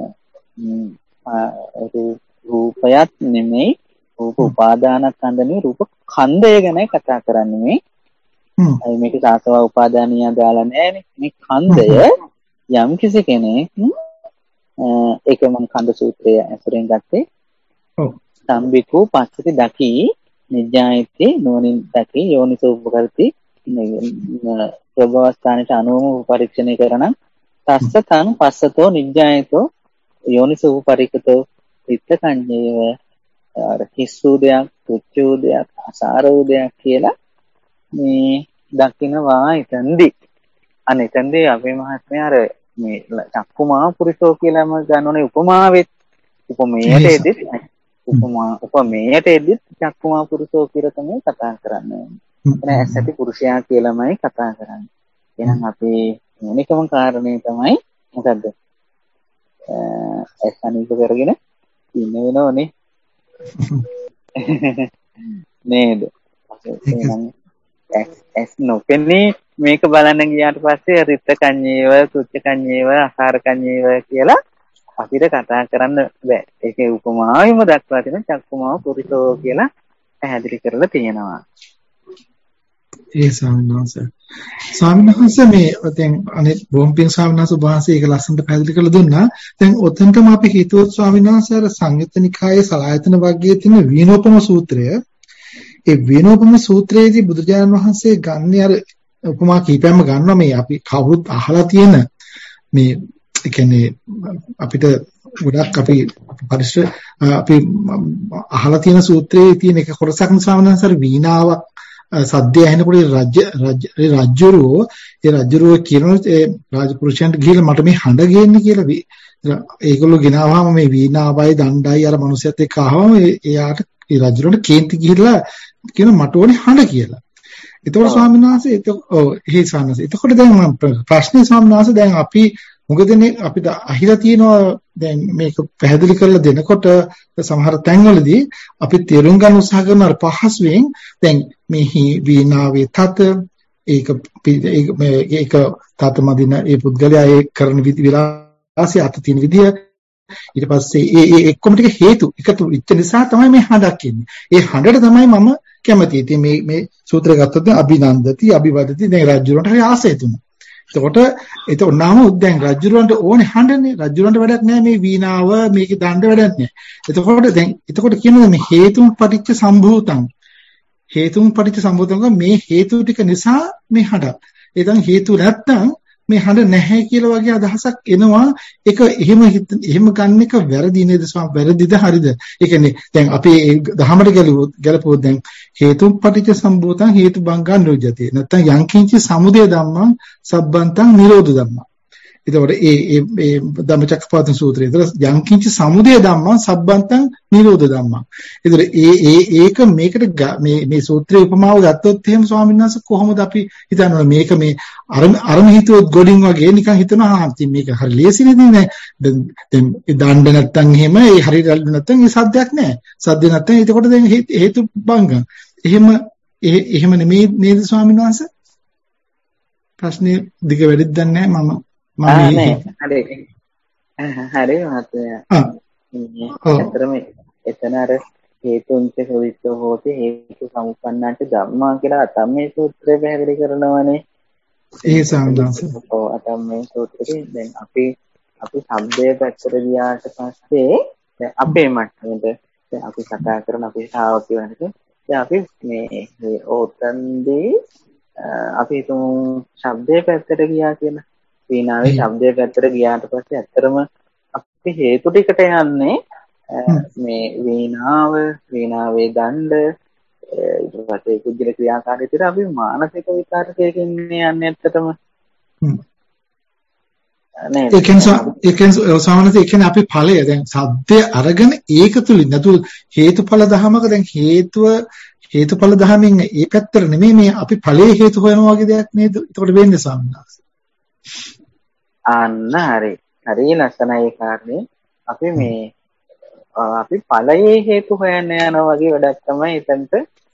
රූපයත් නෙමෙයි රූප උපාදානස්කන්ධනේ රූප ඛණ්ඩය ගැන කතා කරන්නේ මේ අය මේක සාසව උපාදානිය දාලා නැහැනේ මේ ඛණ්ඩය යම් කිසි කෙනෙක් ඒක මම ඛණ්ඩ සූත්‍රය ඇසුරෙන් ගත්තේ ඔව් සම්බිකු පස්සති දකි නිජ්ජායති නෝනින් දකි යෝනිසෝ උපකරති ප්‍රභවස්ථානට අනුවම පරීක්ෂණය කරන තස්ස තං පස්සතෝ නිජ්ජායතෝ යෝනිසෝ උපරිකතෝ චිත්තකංජේව අර කිස්සු දෙයක් තුච්ඡු දෙයක් අසාරෝ දෙයක් කියලා මේ දකින්නවා එතෙන්දී අනේ එතෙන්දී අපේ මහත්මයා අර මේ චක්කුමා පුරිසෝ කියලාම ගන්නෝනේ උපමාවෙත් උපමේයට එද්දි උපමා උපමේයට එද්දි චක්කුමා පුරිසෝ කියලා තමයි කතා කරන්නේ. එතන ඇසති පුරුෂයා කියලාමයි කතා කරන්නේ. එහෙනම් අපේ මොනිකම කාරණේ තමයි මොකද්ද? ඇස් අනික කරගෙන ඉන්න වෙනවනේ. නේද? එහෙනම් ඇස් නොපෙනී මේක බලන්න ගියාට පස්සේ රිත්ත කඤ්ඤේව, කුච්ච කඤ්ඤේව, අසාර කඤ්ඤේව කියලා අපිට කතා කරන්න බෑ. ඒකේ උපමාවෙම දක්වා තියෙන චක්කුමාව පුරිසෝ කියලා පැහැදිලි කරලා තියෙනවා. ඒ ස්වාමීන් වහන්සේ ස්වාමීන් වහන්සේ මේ දැන් අනේ බොම්පින් ස්වාමීන් වහන්සේ වහන්සේ ඒක ලස්සනට පැහැදිලි කරලා දුන්නා. දැන් ඔතනටම අපි හිතුවොත් ස්වාමීන් වහන්සේ අර සංයුත්ත නිකායේ සලායතන වර්ගයේ තියෙන වීනෝපම සූත්‍රය ඒ වීනෝපම සූත්‍රයේදී බුදුරජාණන් වහන්සේ ගන්නේ අර උපමා කීපයක්ම ගන්නවා මේ අපි කවුරුත් අහලා තියෙන මේ ඒ කියන්නේ අපිට ගොඩක් අපි පරිශ්‍ර අපි අහලා තියෙන සූත්‍රයේ තියෙන එක කොටසක් ස්වාමීන් වහන්සේ වීණාවක් සද්දය ඇහෙනකොට රාජ්‍ය රාජ්‍යරෝ ඒ රාජ්‍යරෝ කියනවා ඒ රාජපුරුෂයන්ට ගිහිල්ලා මට මේ හඬ ගේන්න කියලා ඒගොල්ලෝ ගෙනාවාම මේ වීණාවයි දණ්ඩයි අර මිනිස්සුත් එක්ක ආවම එයාට ඒ රාජ්‍යරෝට කේන්ති ගිහිල්ලා කියන මට ඕනේ හඬ කියලා. එතකොට ස්වාමීන් වහන්සේ ඒක ඔව් ඒ ස්වාමීන් වහන්සේ එතකොට දැන් මම ප්‍රශ්නේ ස්වාමීන් වහන්සේ දැන් අපි මොකදනේ අපිට අහිලා තියෙනවා දැන් මේක පැහැදිලි කරලා දෙනකොට සමහර තැන්වලදී අපි තේරුම් ගන්න උත්සාහ කරන අර පහසුවෙන් දැන් මේ වීණාවේ තත ඒක ඒක තත මදින ඒ පුද්ගලයා ඒ කරන විලාසය අත තියෙන විදිය ඊට පස්සේ ඒ ඒ එක්කම ටික හේතු එකතු වෙච්ච නිසා තමයි මේ හඬක් එන්නේ. ඒ හඬට තමයි මම කැමති. ඉතින් මේ මේ සූත්‍රය ගත්තොත් අභිනන්දති අභිවදති දැන් රාජ්‍යරන්ට හරි ආසය තුන. එතකොට ඒක උනාම දැන් රජුරවන්ට ඕනේ හඬනේ රජුරවන්ට වැඩක් නැහැ මේ වීණාව මේකේ දණ්ඩ වැඩක් නැහැ. එතකොට දැන් එතකොට කියනවා මේ හේතුම් පටිච්ච සම්භූතං හේතුම් පටිච්ච සම්භූතං මේ හේතු ටික නිසා මේ හඬ. ඒ තමයි හේතු නැත්තම් මේ හඬ නැහැ කියලා වගේ අදහසක් එනවා. ඒක එහෙම එහෙම ගන්න එක වැරදි නේද ස්වාමී? වැරදිද හරිද? ඒ කියන්නේ දැන් අපි දහමට ගැලුවොත් ගැලපුවොත් දැන් හේතුම් පටිච්ච සම්භූතං හේතු බංගා නිරෝධයති. නැත්තම් යංකින්ච සමුදය ධම්මං සබ්බන්තං නිරෝධ ධම්මං. එතකොට ඒ ඒ ඒ ධම්මචක්කපවත්තන සූත්‍රයේ ඒතර යංකින්ච සමුදය ධම්මං සබ්බන්තං නිරෝධ ධම්මං. ඒතර ඒ ඒ ඒක මේකට මේ මේ සූත්‍රයේ උපමාව ගත්තොත් එහෙම ස්වාමීන් වහන්සේ කොහොමද අපි හිතන්නේ මේක මේ අරම අරම හිතුවොත් ගොඩින් වගේ නිකන් හිතනවා ආ ඉතින් මේක හරි ලේසි නේද නේ දැන් දණ්ඩ නැත්තම් එහෙම ඒ හරියට අල්ලු නැත්තම් ඒ සද්දයක් නැහැ. සද්ද නැත්තම් එතකොට දැන් හේතු බංග. එහෙම එහෙම නෙමෙයි නේද ස්වාමීන් වහන්සේ? ප්‍රශ්නේ දිග වැඩිද දන්නේ නැහැ මම ආ නේ හරි හරි මහත්තයා අතරම එතන අර හේතුන්ච සවිච්ඡෝ හෝති හේතු සමුප්පන්නන්ට ධම්මා කියලා අතම්මේ සූත්‍රය පැහැදිලි කරනවානේ ඒ සම්දාස ඔව් අතම්මේ සූත්‍රයේ දැන් අපි අපි શબ્දයේ පැත්තට ගියාට පස්සේ දැන් අපේ මට්ටමට දැන් අපි කතා කරන අපේ ශ්‍රාවකයෝ වෙනකොට දැන් අපි මේ ඕතන්දී අපි තුන් શબ્දයේ පැත්තට ගියා කියලා වීණාවේ ශබ්දය පැත්තට ගියාට පස්සේ ඇත්තටම අපි හේතු ටිකට යන්නේ මේ වීණාව වීණාවේ දණ්ඩ ඊට පස්සේ කුජල ක්‍රියාකාරීත්වයට අපි මානසික විකාරකයකින් යන්නේ ඇත්තටම ඒ කියන්නේ ඒ කියන්නේ සාමාන්‍යයෙන් ඒ කියන්නේ අපි ඵලය දැන් සද්දය අරගෙන ඒක තුලින් නතු හේතුඵල ධමක දැන් හේතුව හේතුඵල ධමයෙන් ඒ පැත්තට නෙමෙයි මේ අපි ඵලයේ හේතු හොයනවා වගේ දෙයක් නේද? ඒකට වෙන්නේ ස්වාමීන් වහන්සේ. අන්න හරි. හරි ලස්සනයි ඒ කාරණේ. අපි මේ අපි ඵලයේ හේතු හොයන්න යනවා වගේ වැඩක් තමයි එතනට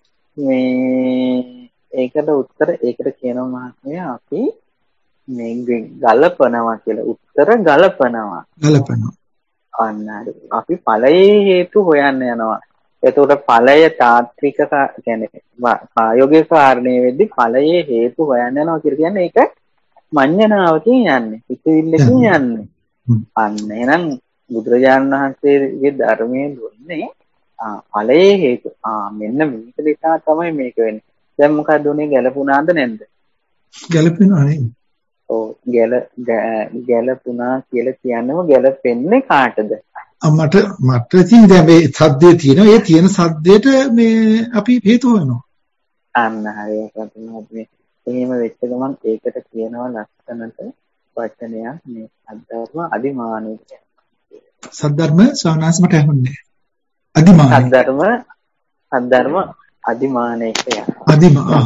මේ ඒකට උත්තර ඒකට කියනවා මහත්මයා අපි මේ ගලපනවා කියලා උත්තර ගලපනවා ගලපනවා අන්න හරි අපි ඵලයේ හේතු හොයන්න යනවා එතකොට ඵලය තාත්වික කියන්නේ ප්‍රායෝගික කාරණේ වෙද්දී ඵලයේ හේතු හොයන්න යනවා කියලා කියන්නේ ඒක මඤ්ඤණාවකින් යන්නේ හිතවිල්ලකින් යන්නේ අන්න එහෙනම් බුදුරජාණන් වහන්සේගේ ධර්මයේ දුන්නේ ඵලයේ හේතු ආ මෙන්න මේක නිසා තමයි මේක වෙන්නේ දැන් මොකද උනේ ගැලපුණාද නැද්ද ගැලපෙනවා නේද ඔව් ගැල ගැලපුණා කියලා කියනම ගැලපෙන්නේ කාටද මට මට තියෙන දැන් මේ සද්දේ තියෙනවා ඒ තියෙන සද්දේට මේ අපි හේතු වෙනවා අන්න හරියට තමයි එහෙම වෙච්ච ගමන් ඒකට කියනවා ලක්ෂණට වචනයක් මේ සද්ධර්ම අදිමානය සද්ධර්ම සවනාසමට ඇහුන්නේ අදිමානය සද්ධර්ම සද්ධර්ම අදිමානයකට යනවා අදිමා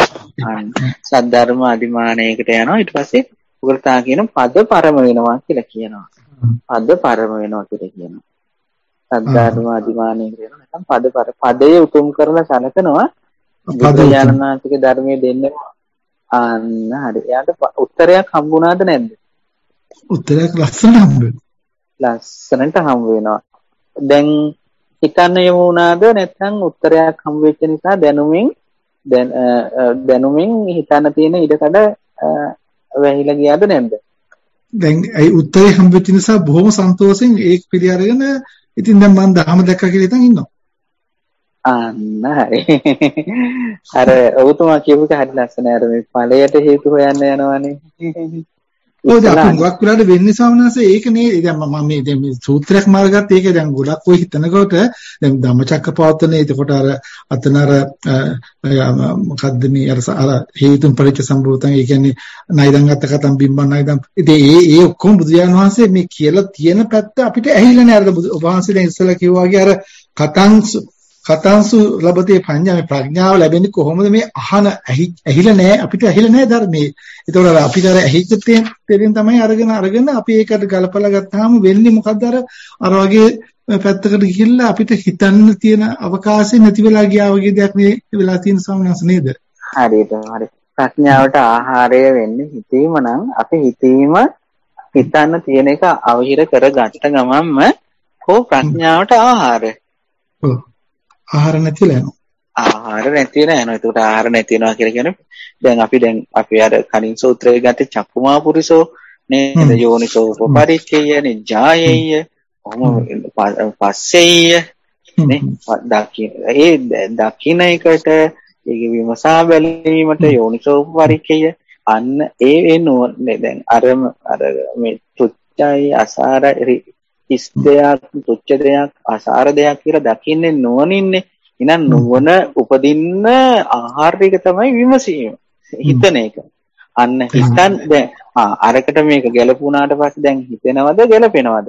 සද්ධර්ම අදිමානයකට යනවා ඊට පස්සේ උගරතා කියන පද පරම වෙනවා කියලා කියනවා පද පරම වෙනවා කියලා කියනවා සද්ධර්ම අදිමානයකට යනවා නැත්නම් පද පර පදයේ උතුම් කරලා සැලකනවා බුදුජානනාතික ධර්මයේ දෙන්න අන්න හරි එයාට උත්තරයක් හම්බුණාද නැද්ද උත්තරයක් ලස්සනට හම්බ වෙනවා ලස්සනට හම්බ වෙනවා දැන් හිතන්න යමු වුණාද නැත්නම් උත්තරයක් හම්බ වෙච්ච නිසා දැනුමින් දැනුමින් හිතන්න තියෙන ඉඩකඩ වැහිලා ගියාද නැද්ද දැන් ඒ උත්තරේ හම්බ වෙච්ච නිසා බොහොම සන්තෝෂෙන් ඒක පිළි අරගෙන ඉතින් දැන් මම දහම දැක්කා කියලා හිතන් ඉන්නවා අන්න හරි අර ඔබතුමා කියපු එක හරි ලස්සනයි අර මේ ඵලයට හේතු හොයන්න යනවානේ ඔය දැන් ගොඩක් වෙලාවට වෙන්නේ සාමනස ඒක නේ දැන් මම මේ දැන් මේ සූත්‍රයක් මාර්ගගත ඒක දැන් ගොඩක් ඔය හිතනකොට දැන් ධම්මචක්කපවත්තනේ එතකොට අර අතන අර මොකද්ද මේ අර අර හේතුන් පරිච්ඡ සම්භූතන් ඒ කියන්නේ නයිදන් අත්ත කතම් බිම්බන් නයිදන් ඉතින් ඒ ඒ ඔක්කොම බුදුරජාණන් වහන්සේ මේ කියලා තියෙන පැත්ත අපිට ඇහිලා නෑ අර ඔබ වහන්සේ දැන් ඉස්සෙල්ලා කිව්වා වගේ අර කතංසු කතංසු ලැබතේ ප්‍රඥා මේ ප්‍රඥාව ලැබෙන්නේ කොහොමද මේ අහන ඇහිලා නැහැ අපිට ඇහිලා නැහැ ධර්මයේ. ඒතකොට අපිට අර ඇහිච්ච තේරෙන් තමයි අරගෙන අරගෙන අපි ඒකට ගලපලා ගත්තාම වෙන්නේ මොකද්ද අර අර වගේ පැත්තකට ගිහිල්ලා අපිට හිතන්න තියෙන අවකාශය නැති වෙලා ගියා වගේ දෙයක් මේ වෙලා තියෙන සමනස නේද? හරියට හරි. ප්‍රඥාවට ආහාරය වෙන්නේ හිතීම නම් අපි හිතීම හිතන්න තියෙන එක අවහිර කරගත්ත ගමන්ම කො ප්‍රඥාවට ආහාරය. ඔව්. ආහාර නැතිලා යනවා. ආහාර නැතිලා යනවා. ඒකට ආහාර නැති වෙනවා කියලා කියන්නේ දැන් අපි දැන් අපි අර කලින් සූත්‍රයේ ගත්තේ චක්කුමා පුරිසෝ නේද යෝනිසෝ උපපරික්කය නිජායෙය කොහොම පස්සෙය නේ දකින්න ඒ දකින්න එකට ඒක විමසා බැලීමට යෝනිසෝ උපපරික්කය අන්න ඒ වෙනුනේ දැන් අර අර මේ තුච්චයි අසාර ඉස් දෙයක් තුච්ච දෙයක් අසාර දෙයක් කියලා දකින්නේ නුවණින්නේ එහෙනම් නුවණ උපදින්න ආහාර ටික තමයි විමසීම හිතන එක අන්න හිතන් දැන් ආ අරකට මේක ගැලපුණාට පස්සේ දැන් හිතෙනවද ගැලපෙනවද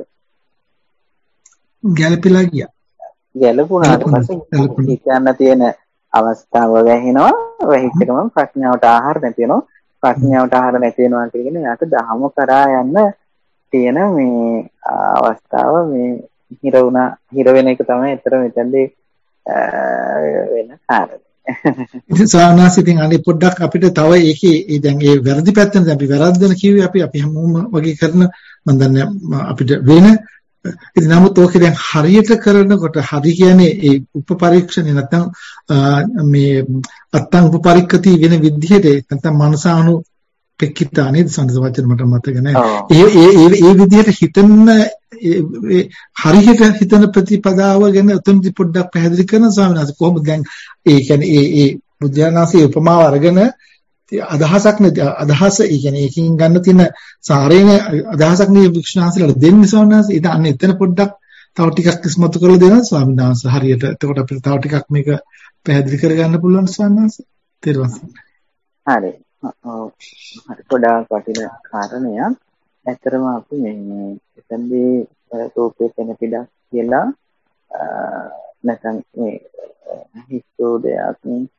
ගැලපිලා ගියා ගැලපුණාට පස්සේ හිතන්න තියෙන අවස්ථාව වැහෙනවා වැහිච්ච ගමන් ප්‍රඥාවට ආහාර නැති වෙනවා ප්‍රඥාවට ආහාර නැති වෙනවා කියන්නේ යාට දහම කරා යන්න තියෙන මේ අවස්ථාව මේ හිර වුණා හිර වෙන එක තමයි ඇත්තට මෙතනදී වෙන කාරණේ. ඉතින් සානාස් ඉතින් අනේ පොඩ්ඩක් අපිට තව ඒකේ දැන් ඒ වැරදි පැත්තෙන් දැන් අපි වැරද්දන කිව්වේ අපි අපි හැමෝම වගේ කරන මම දන්නේ අපිට වෙන ඉතින් නමුත් ඕකේ දැන් හරියට කරනකොට හරි කියන්නේ ඒ උපපරීක්ෂණේ නැත්නම් මේ අත්තං උපපරික්කති වෙන විදිහට නැත්නම් මනසානු පෙක්කිතා නේද සංස වචන මට මතක නැහැ. ඒ ඒ ඒ විදිහට හිතන හරියට හිතන ප්‍රතිපදාව ගැන උතුම්දි පොඩ්ඩක් පැහැදිලි කරන ස්වාමීන් වහන්සේ කොහොමද දැන් ඒ කියන්නේ ඒ ඒ බුද්ධානාසී උපමාව අරගෙන අදහසක් නැති අදහස ඒ කියන්නේ ඒකෙන් ගන්න තියෙන සාරේන අදහසක් නේ වික්ෂණාසලට දෙන්නේ ස්වාමීන් වහන්සේ. ඊට අන්න එතන පොඩ්ඩක් තව ටිකක් ඉස්මතු කරලා දෙනවා ස්වාමීන් වහන්සේ. හරියට එතකොට අපිට තව ටිකක් මේක පැහැදිලි කරගන්න පුළුවන් ස්වාමීන් වහන්සේ. තේරුම් ගන්න. හරි. හරි ගොඩාක් වටිනා කාරණයක්. ඇත්තරම අපි මේ එතනදී රූපේ වෙන පිටක් කියලා නැත්නම් මේ හිස්තෝදයක්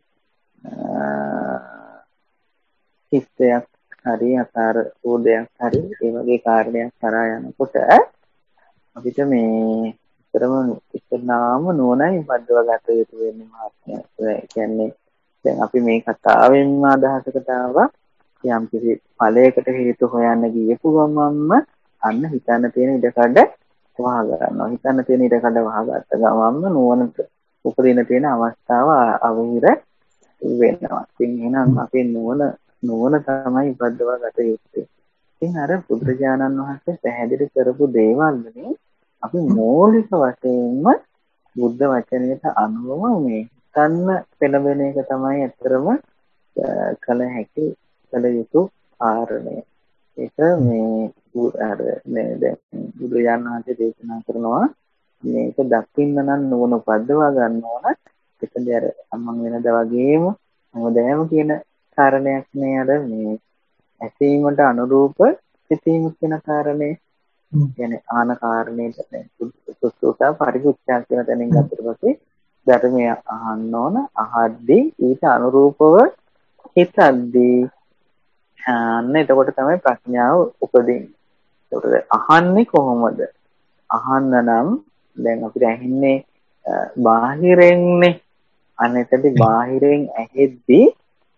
හිස්තයක් හරි අතර උදයක් හරි ඒ වගේ කාරණයක් කරා යනකොට අපිට මේ ඉතරම ඉස්සනාම නෝනයි බද්දව ගත යුතු වෙන්නේ මහත්මයා. ඒ කියන්නේ දැන් අපි මේ කතාවෙන්ම අදහසකට ආවා යම් කිසි ඵලයකට හේතු හොයන්න ගියපු ගමන්ම අන්න හිතන්න තියෙන ඉඩකඩ වහ ගන්නවා. හිතන්න තියෙන ඉඩකඩ වහගත්ත ගමන්ම නුවණට උපදින තියෙන අවස්ථාව අවහිර වෙනවා. ඉතින් එහෙනම් අපේ නුවණ නුවණ තමයි බද්දව ගත යුත්තේ. ඉතින් අර බුදුරජාණන් වහන්සේ පැහැදිලි කරපු දේවල් වලින් අපි මූලික වශයෙන්ම බුද්ධ වචනයට අනුවම මේ හිතන්න පෙළඹෙන එක තමයි ඇත්තරම කල හැකි කල යුතු කාරණය. ඒක මේ අර මේ දැන් බුදුරජාණන් වහන්සේ දේශනා කරනවා මේක දකින්න නම් නුවණ උපද්දවා ගන්න ඕන. එතෙන්දී අර අම්මන් වෙනදා වගේම මොදෑම කියන කාරණයක් නේ අර මේ ඇසීමට අනුරූප සිතීම කියන කාරණේ. කියන්නේ ආන කාරණේට දැන් සුසුසා පරිසුච්ඡා කියන තැනින් ගත්තට පස්සේ ධර්මය අහන්න ඕන. අහද්දී ඊට අනුරූපව හිතද්දී අන්න එතකොට තමයි ප්‍රඥාව උපදින්නේ. ඒකට අහන්නේ කොහොමද? අහන්න නම් දැන් අපිට ඇහෙන්නේ බාහිරින්නේ. අන්න එතනදී බාහිරෙන් ඇහෙද්දී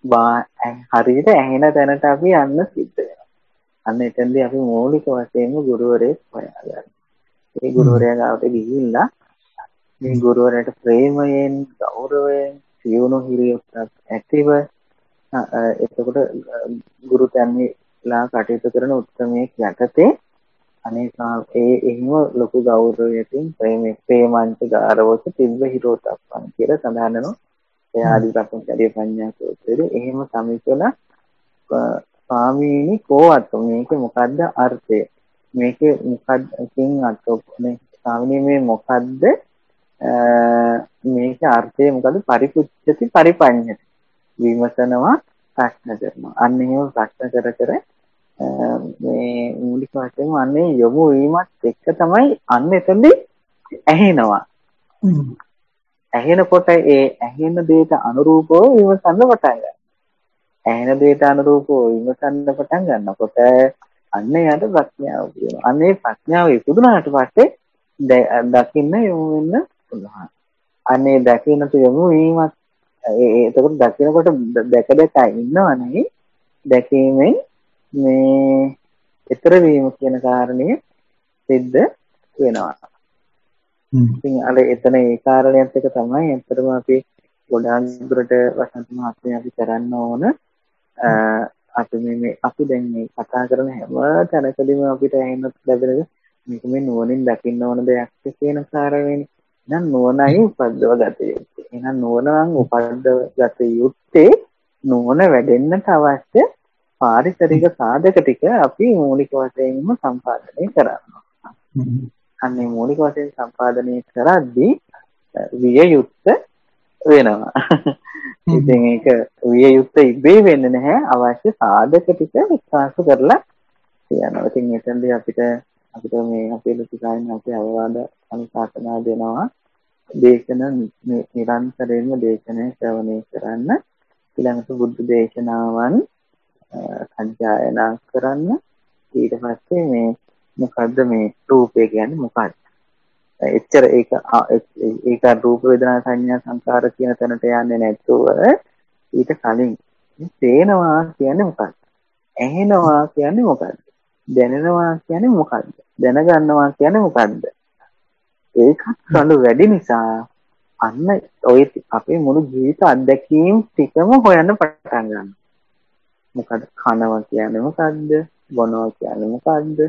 හරියට ඇහෙන තැනට අපි යන්න සිද්ධ වෙනවා. අන්න එතනදී අපි මූලික වශයෙන්ම ගුරුවරයෙක් හොයාගන්නවා. ඒ ගුරුවරයා ගාවට ගිහිල්ලා මේ ගුරුවරයාට ප්‍රේමයෙන්, ගෞරවයෙන්, සියුණු හිරියොත් ඇතිව එතකොට ගුරු තැන්විලා කටයුතු කරන උත්සමයේ යටතේ අනේ ඒ එහෙම ලොකු ගෞරවයකින් ප්‍රේමේ ප්‍රේමංච ගාරවස තිබ්බ හිරෝතප්පන් කියලා සඳහන් වෙනවා. ඒ ආදිපත්‍යාදී පඤ්ඤා සූත්‍රයේ එහෙම සමිතලා ස්වාමීනි කෝවත් මේකේ මොකද්ද අර්ථය? මේකේ මොකක්දින් අර්ථෝනේ ස්වාමීනි මේ මොකද්ද මේකේ අර්ථය මොකද්ද? පරිපුච්ඡති පරිපඤ්ඤති විමසනවා ප්‍රශ්න කරනවා. අන්න එහෙම ප්‍රශ්න කර කර මේ මූලික වශයෙන්ම අන්නේ යොමු වීමත් එක්ක තමයි අන්න එතනදී ඇහෙනවා. ඇහෙනකොට ඒ ඇහෙන දෙයට අනුරූපව විමසන්න පටන් ගන්නවා. ඇහෙන දෙයට අනුරූපව විමසන්න පටන් ගන්නකොට අන්න යට ප්‍රඥාව කියනවා. අන්නේ ප්‍රඥාව ඉපදුනාට පස්සේ දකින්න යොමු වෙන්න පුළුවන්. අන්නේ දකින්නට යොමු වීමත් ඒ එතකොට දකිනකොට දැක දැක ඉන්නවනේ දැකීමෙන් මේ ඊතර වීම කියන කාරණය සිද්ධ වෙනවා. ඉතින් අර එතන ඒ කාරණයත් එක තමයි අතරම අපි ගොඩාක් දුරට වසන්ත මහත්මයා අපි කරන්න ඕන. අපි මේ අපි දැන් මේ කතා කරන හැම තැනකදීම අපිට ඇහෙන්න ලැබෙන මේක මේ නුවණින් දකින්න ඕන දෙයක් කියන කාරණේනේ. එහෙනම් නුවණයි උපද්දව ගත යුත්තේ. එහෙනම් නුවණ උපද්දව ගත යුත්තේ නුවණ වැඩෙන්නට අවශ්‍ය පාරිසරික සාධක ටික අපි මූලික වශයෙන්ම සම්පාදනය කරනවා. අන්නේ මූලික වශයෙන් සම්පාදනය කරද්දී විය යුත්ත වෙනවා. ඉතින් ඒක විය යුත්ත ඉබේ වෙන්නේ නැහැ. අවශ්‍ය සාධක ටික විකාශ කරලා තියනවා. ඉතින් එතෙන්දී අපිට අපිට මේ අපේ ලුතිකායන් අපේ අවවාද අනුශාසනා දෙනවා. දේශන නිරන්තරයෙන්ම දේශනය ශ්‍රවණය කරන්න. ඊළඟට බුද්ධ දේශනාවන් සංජායනා කරන්න. ඊට පස්සේ මේ මොකද්ද මේ රූපය කියන්නේ මොකක්ද? එච්චර ඒක ඒක රූප වේදනා සංඥා සංකාර කියන තැනට යන්නේ නැතුව ඊට කලින් තේනවා කියන්නේ මොකක්ද? ඇහෙනවා කියන්නේ මොකක්ද? දැනෙනවා කියන්නේ මොකක්ද? දැනගන්නවා කියන්නේ මොකක්ද? ඒකත් සඳ වැඩි නිසා අන්න ඔය අපේ මුළු ජීවිත අත්දැකීම් ටිකම හොයන්න පටන් ගන්නවා. මොකද කනවා කියන්නේ මොකද්ද? බොනවා කියන්නේ මොකද්ද?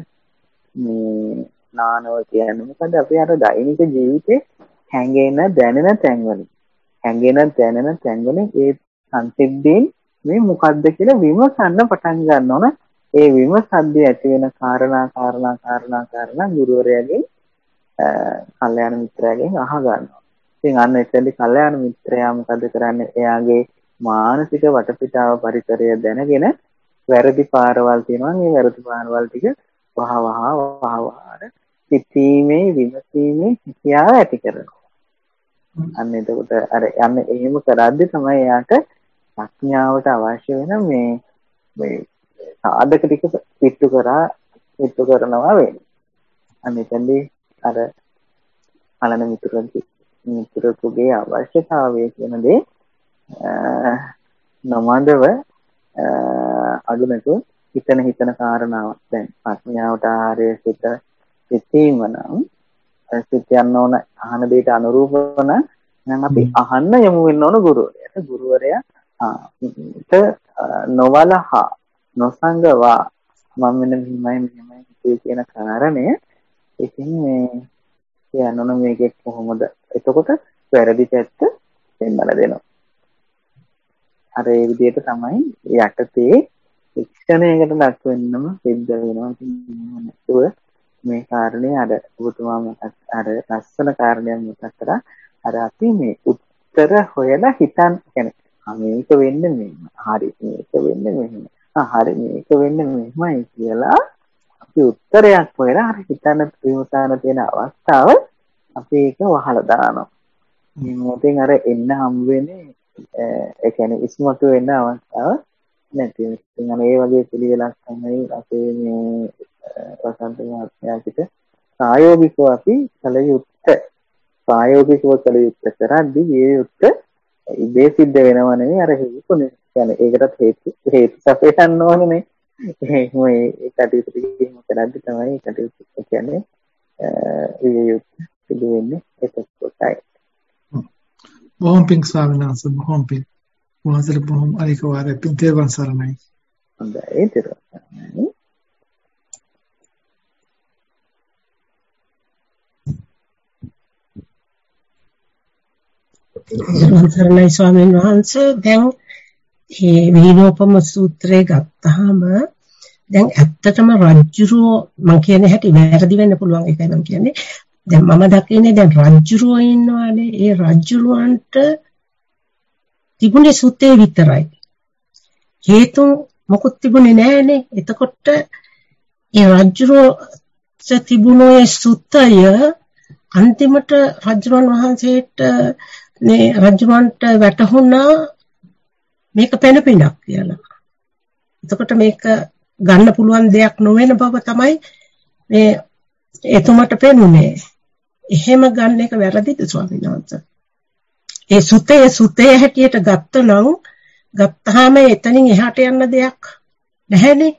මේ නානවා කියන්නේ මොකද්ද? අපි අර දෛනික ජීවිතේ හැංගෙන දැනෙන තැන්වල හැංගෙන දැනෙන තැන්වල ඒ සංසිද්ධීන් මේ මොකද්ද කියලා විමසන්න පටන් ගන්න ඕන. ඒ විමසද්දී ඇති වෙන කාරණා කාරණා කාරණා කාරණා ගුරුවරයාගෙන් කල්යාණ මිත්‍රයාගෙන් අහ ගන්නවා. ඉතින් අන්න එතෙන්දී කල්යාණ මිත්‍රයා මොකද කරන්නේ? එයාගේ මානසික වටපිටාව පරිසරය දැනගෙන වැරදි පාරවල් තියෙනවා. මේ වැරදි පාරවල් ටික වහ වහ වහ වහ සිතීමේ විමසීමේ හිතියාව ඇති කරනවා. අන්න එතකොට අර යන්නේ එහෙම කරද්දී තමයි එයාට ප්‍රඥාවට අවශ්‍ය වෙන මේ මේ සාධක ටික පිටු කරා පිටු කරනවා වෙන්නේ. අන්න එතෙන්දී අර අලන මිතුරුන්ගේ මිතුරුගේ අවශ්‍යතාවය කියන දේ නමදව අඳුනතු හිතන හිතන කාරණාවක්. දැන් ප්‍රඥාවට ආහාරය සිත සිතීම නම් සිත යන්න ඕන අහන දෙයට අනුරූපව නම් අපි අහන්න යමු වෙන්න ඕන ගුරුවරයාට. ගුරුවරයා නොවලහා නොසංගවා මම මෙන්න මෙහෙමයි මෙහෙමයි හිතේ කියන කාරණය ඉතින් මේ කියනොන මේකේ කොහොමද? එතකොට වැරදි පැත්ත දෙන්නලා දෙනවා. අර ඒ විදිහට තමයි යටතේ ශික්ෂණයකට ලක් වෙන්නම සිද්ධ වෙනවා. නැතුව මේ කාරණේ අර ඔබතුමා මතක් අර ලස්සන කාරණයක් මතක් කරා. අර අපි මේ උත්තර හොයලා හිතන් කියන්නේ මේක වෙන්නේ මෙහෙම. හරි මේක වෙන්නේ මෙහෙම. හරි මේක වෙන්නේ මෙහෙමයි කියලා අපි උත්තරයක් හොයලා අර හිතන ප්‍රයෝසන තියෙන අවස්ථාව අපි ඒක වහලා දානවා. මේ මොකෙන් අර එන්න හම් වෙන්නේ ඒ කියන්නේ ඉස්මතු වෙන්න අවස්ථාව නැති වෙනවා. ඒ වගේ පිළිවෙලක් තමයි අපේ මේ වසන්ත මහත්මයාට ප්‍රායෝගිකව අපි කල යුත්තේ. ප්‍රායෝගිකව කල යුත්තේ කරද්දී මේ යුත්තේ ඉබේ සිද්ධ වෙනව නෙවෙයි අර හේතුනේ. කියන්නේ ඒකටත් හේතු හේතු සපයන්න ඕනේ නේ. එහෙම ඒ කටයුතු ටික කරද්දී තමයි ඒ කටයුතු කියන්නේ ඒ යුත්තේ සිදු වෙන්නේ එතකොටයි. බොහොම පිං ස්වාමීන් වහන්සේ බොහොම පිං. වහන්සේට බොහොම අනික වාරේ පිං තේරුම් සරණයි. හොඳයි ඒක තමයි. සරණයි ස්වාමීන් වහන්සේ. දැන් මේ විනෝපම සූත්‍රය ගත්තාම දැන් ඇත්තටම රජ්ජුරුව මම කියන හැටි වැරදි වෙන්න පුළුවන් ඒකයි මම කියන්නේ. දැන් මම දකින්නේ දැන් රජ්ජුරුව ඉන්නවානේ. ඒ රජ්ජුරුවන්ට තිබුණේ සුත්තේ විතරයි. හේතු මොකුත් තිබුණේ නැහනේ. එතකොට ඒ රජ්ජුරුව තිබුණේ සුත්තය අන්තිමට රජුන් වහන්සේට මේ රජුන්ට වැටහුණා මේක පෙනපිනක් කියලා. එතකොට මේක ගන්න පුළුවන් දෙයක් නොවන බව තමයි මේ එතුමට පෙනුනේ. එහෙම ගන්න එක වැරදිද ස්වාමීන් වහන්සේ? ඒ සුතේ සුතේ හැටියට ගත්තනම් ගත්තාම එතනින් එහාට යන්න දෙයක් නැහැනේ.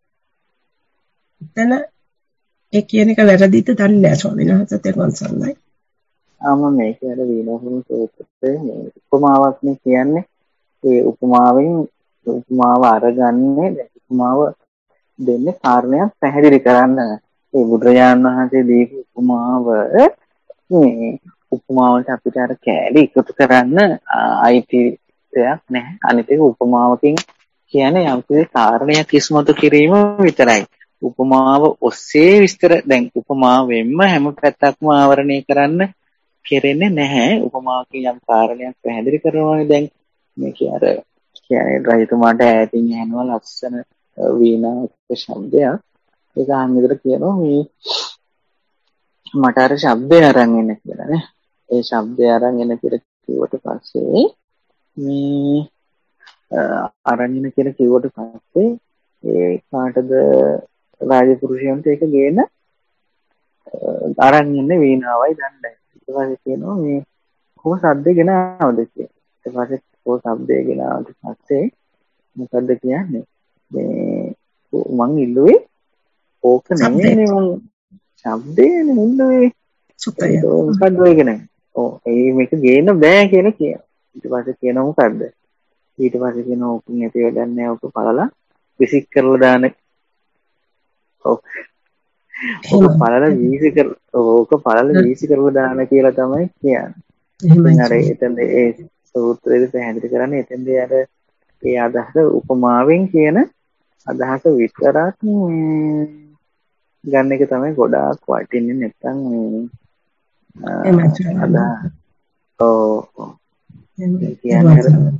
එතන ඒ කියන එක වැරදිද දන්නේ නැහැ ස්වාමීන් වහන්සේ. තේරුම් ගන්නයි. ආම මේක ඇර විනෝහුණු සූත්‍රයේ මේ උපමාවක් නේ කියන්නේ. ඒ උපමාවෙන් උපමාව අරගන්නේ දැන් උපමාව දෙන්නේ කාරණයක් පැහැදිලි කරන්න. ඒ බුදුරජාණන් වහන්සේ දීපු උපමාව මේ උපමාවට අපිට අර කැලේ එකතු කරන්න අයිති දෙයක් නැහැ. අනිත් එක උපමාවකින් කියන්නේ යම්කිසි කාරණයක් ඉස්මතු කිරීම විතරයි. උපමාව ඔස්සේ විස්තර දැන් උපමාවෙන්ම හැම පැත්තක්ම ආවරණය කරන්න කෙරෙන්නේ නැහැ. උපමාවකින් යම් කාරණයක් පැහැදිලි කරනවානේ. දැන් මේක අර කියන්නේ රජතුමාට ඈතින් ඇහෙනවා ලස්සන වීණාවක ශබ්දයක්. ඒක අහන් විතර කියනවා මේ මට අර ශබ්දය අරන් එන්න කියලා නේ. ඒ ශබ්දය අරන් එන්න කියලා කිව්වට පස්සේ මේ අරන් එන්න කියලා කිව්වට පස්සේ ඒ කාටද රාජපුරුෂයන්ට ඒක ගේන අරන් ඉන්න වීණාවයි දණ්ඩයි. ඊට පස්සේ කියනවා මේ කොහොම ශබ්දේ ගෙනාවද කියලා. ඊට පස්සේ කොහොම ශබ්දේ ගෙනාවට පස්සේ මොකද්ද කියන්නේ? මේ මං ඉල්ලුවේ ඕක නෙමෙයිනේ මං ශබ්දේනේ ඉල්ලුවේ. සුපය. මොකද්ද ඔය කියන්නේ? ඔව් ඒ මේක ගේන්න බෑ කියලා කියනවා. ඊට පස්සේ කියනවා මොකද්ද? ඊට පස්සේ කියනවා ඕක නැති වැඩක් නෑ ඕක පළලා විසික් කරලා දාන්න. ඕක ඕක පළලා වීසි කර ඕක පළලා වීසි කරලා දාන්න කියලා තමයි කියන්නේ. එහෙනම් අර එතෙන්ද ඒ සූත්‍රයේ පැහැදිලි කරන්නේ එතෙන්ද අර ඒ අදහස උපමාවෙන් කියන අදහස විතරක් ගන්න එක තමයි ගොඩාක් වටින්නේ. නැත්තම් අදහස ඔව් කියන්නේ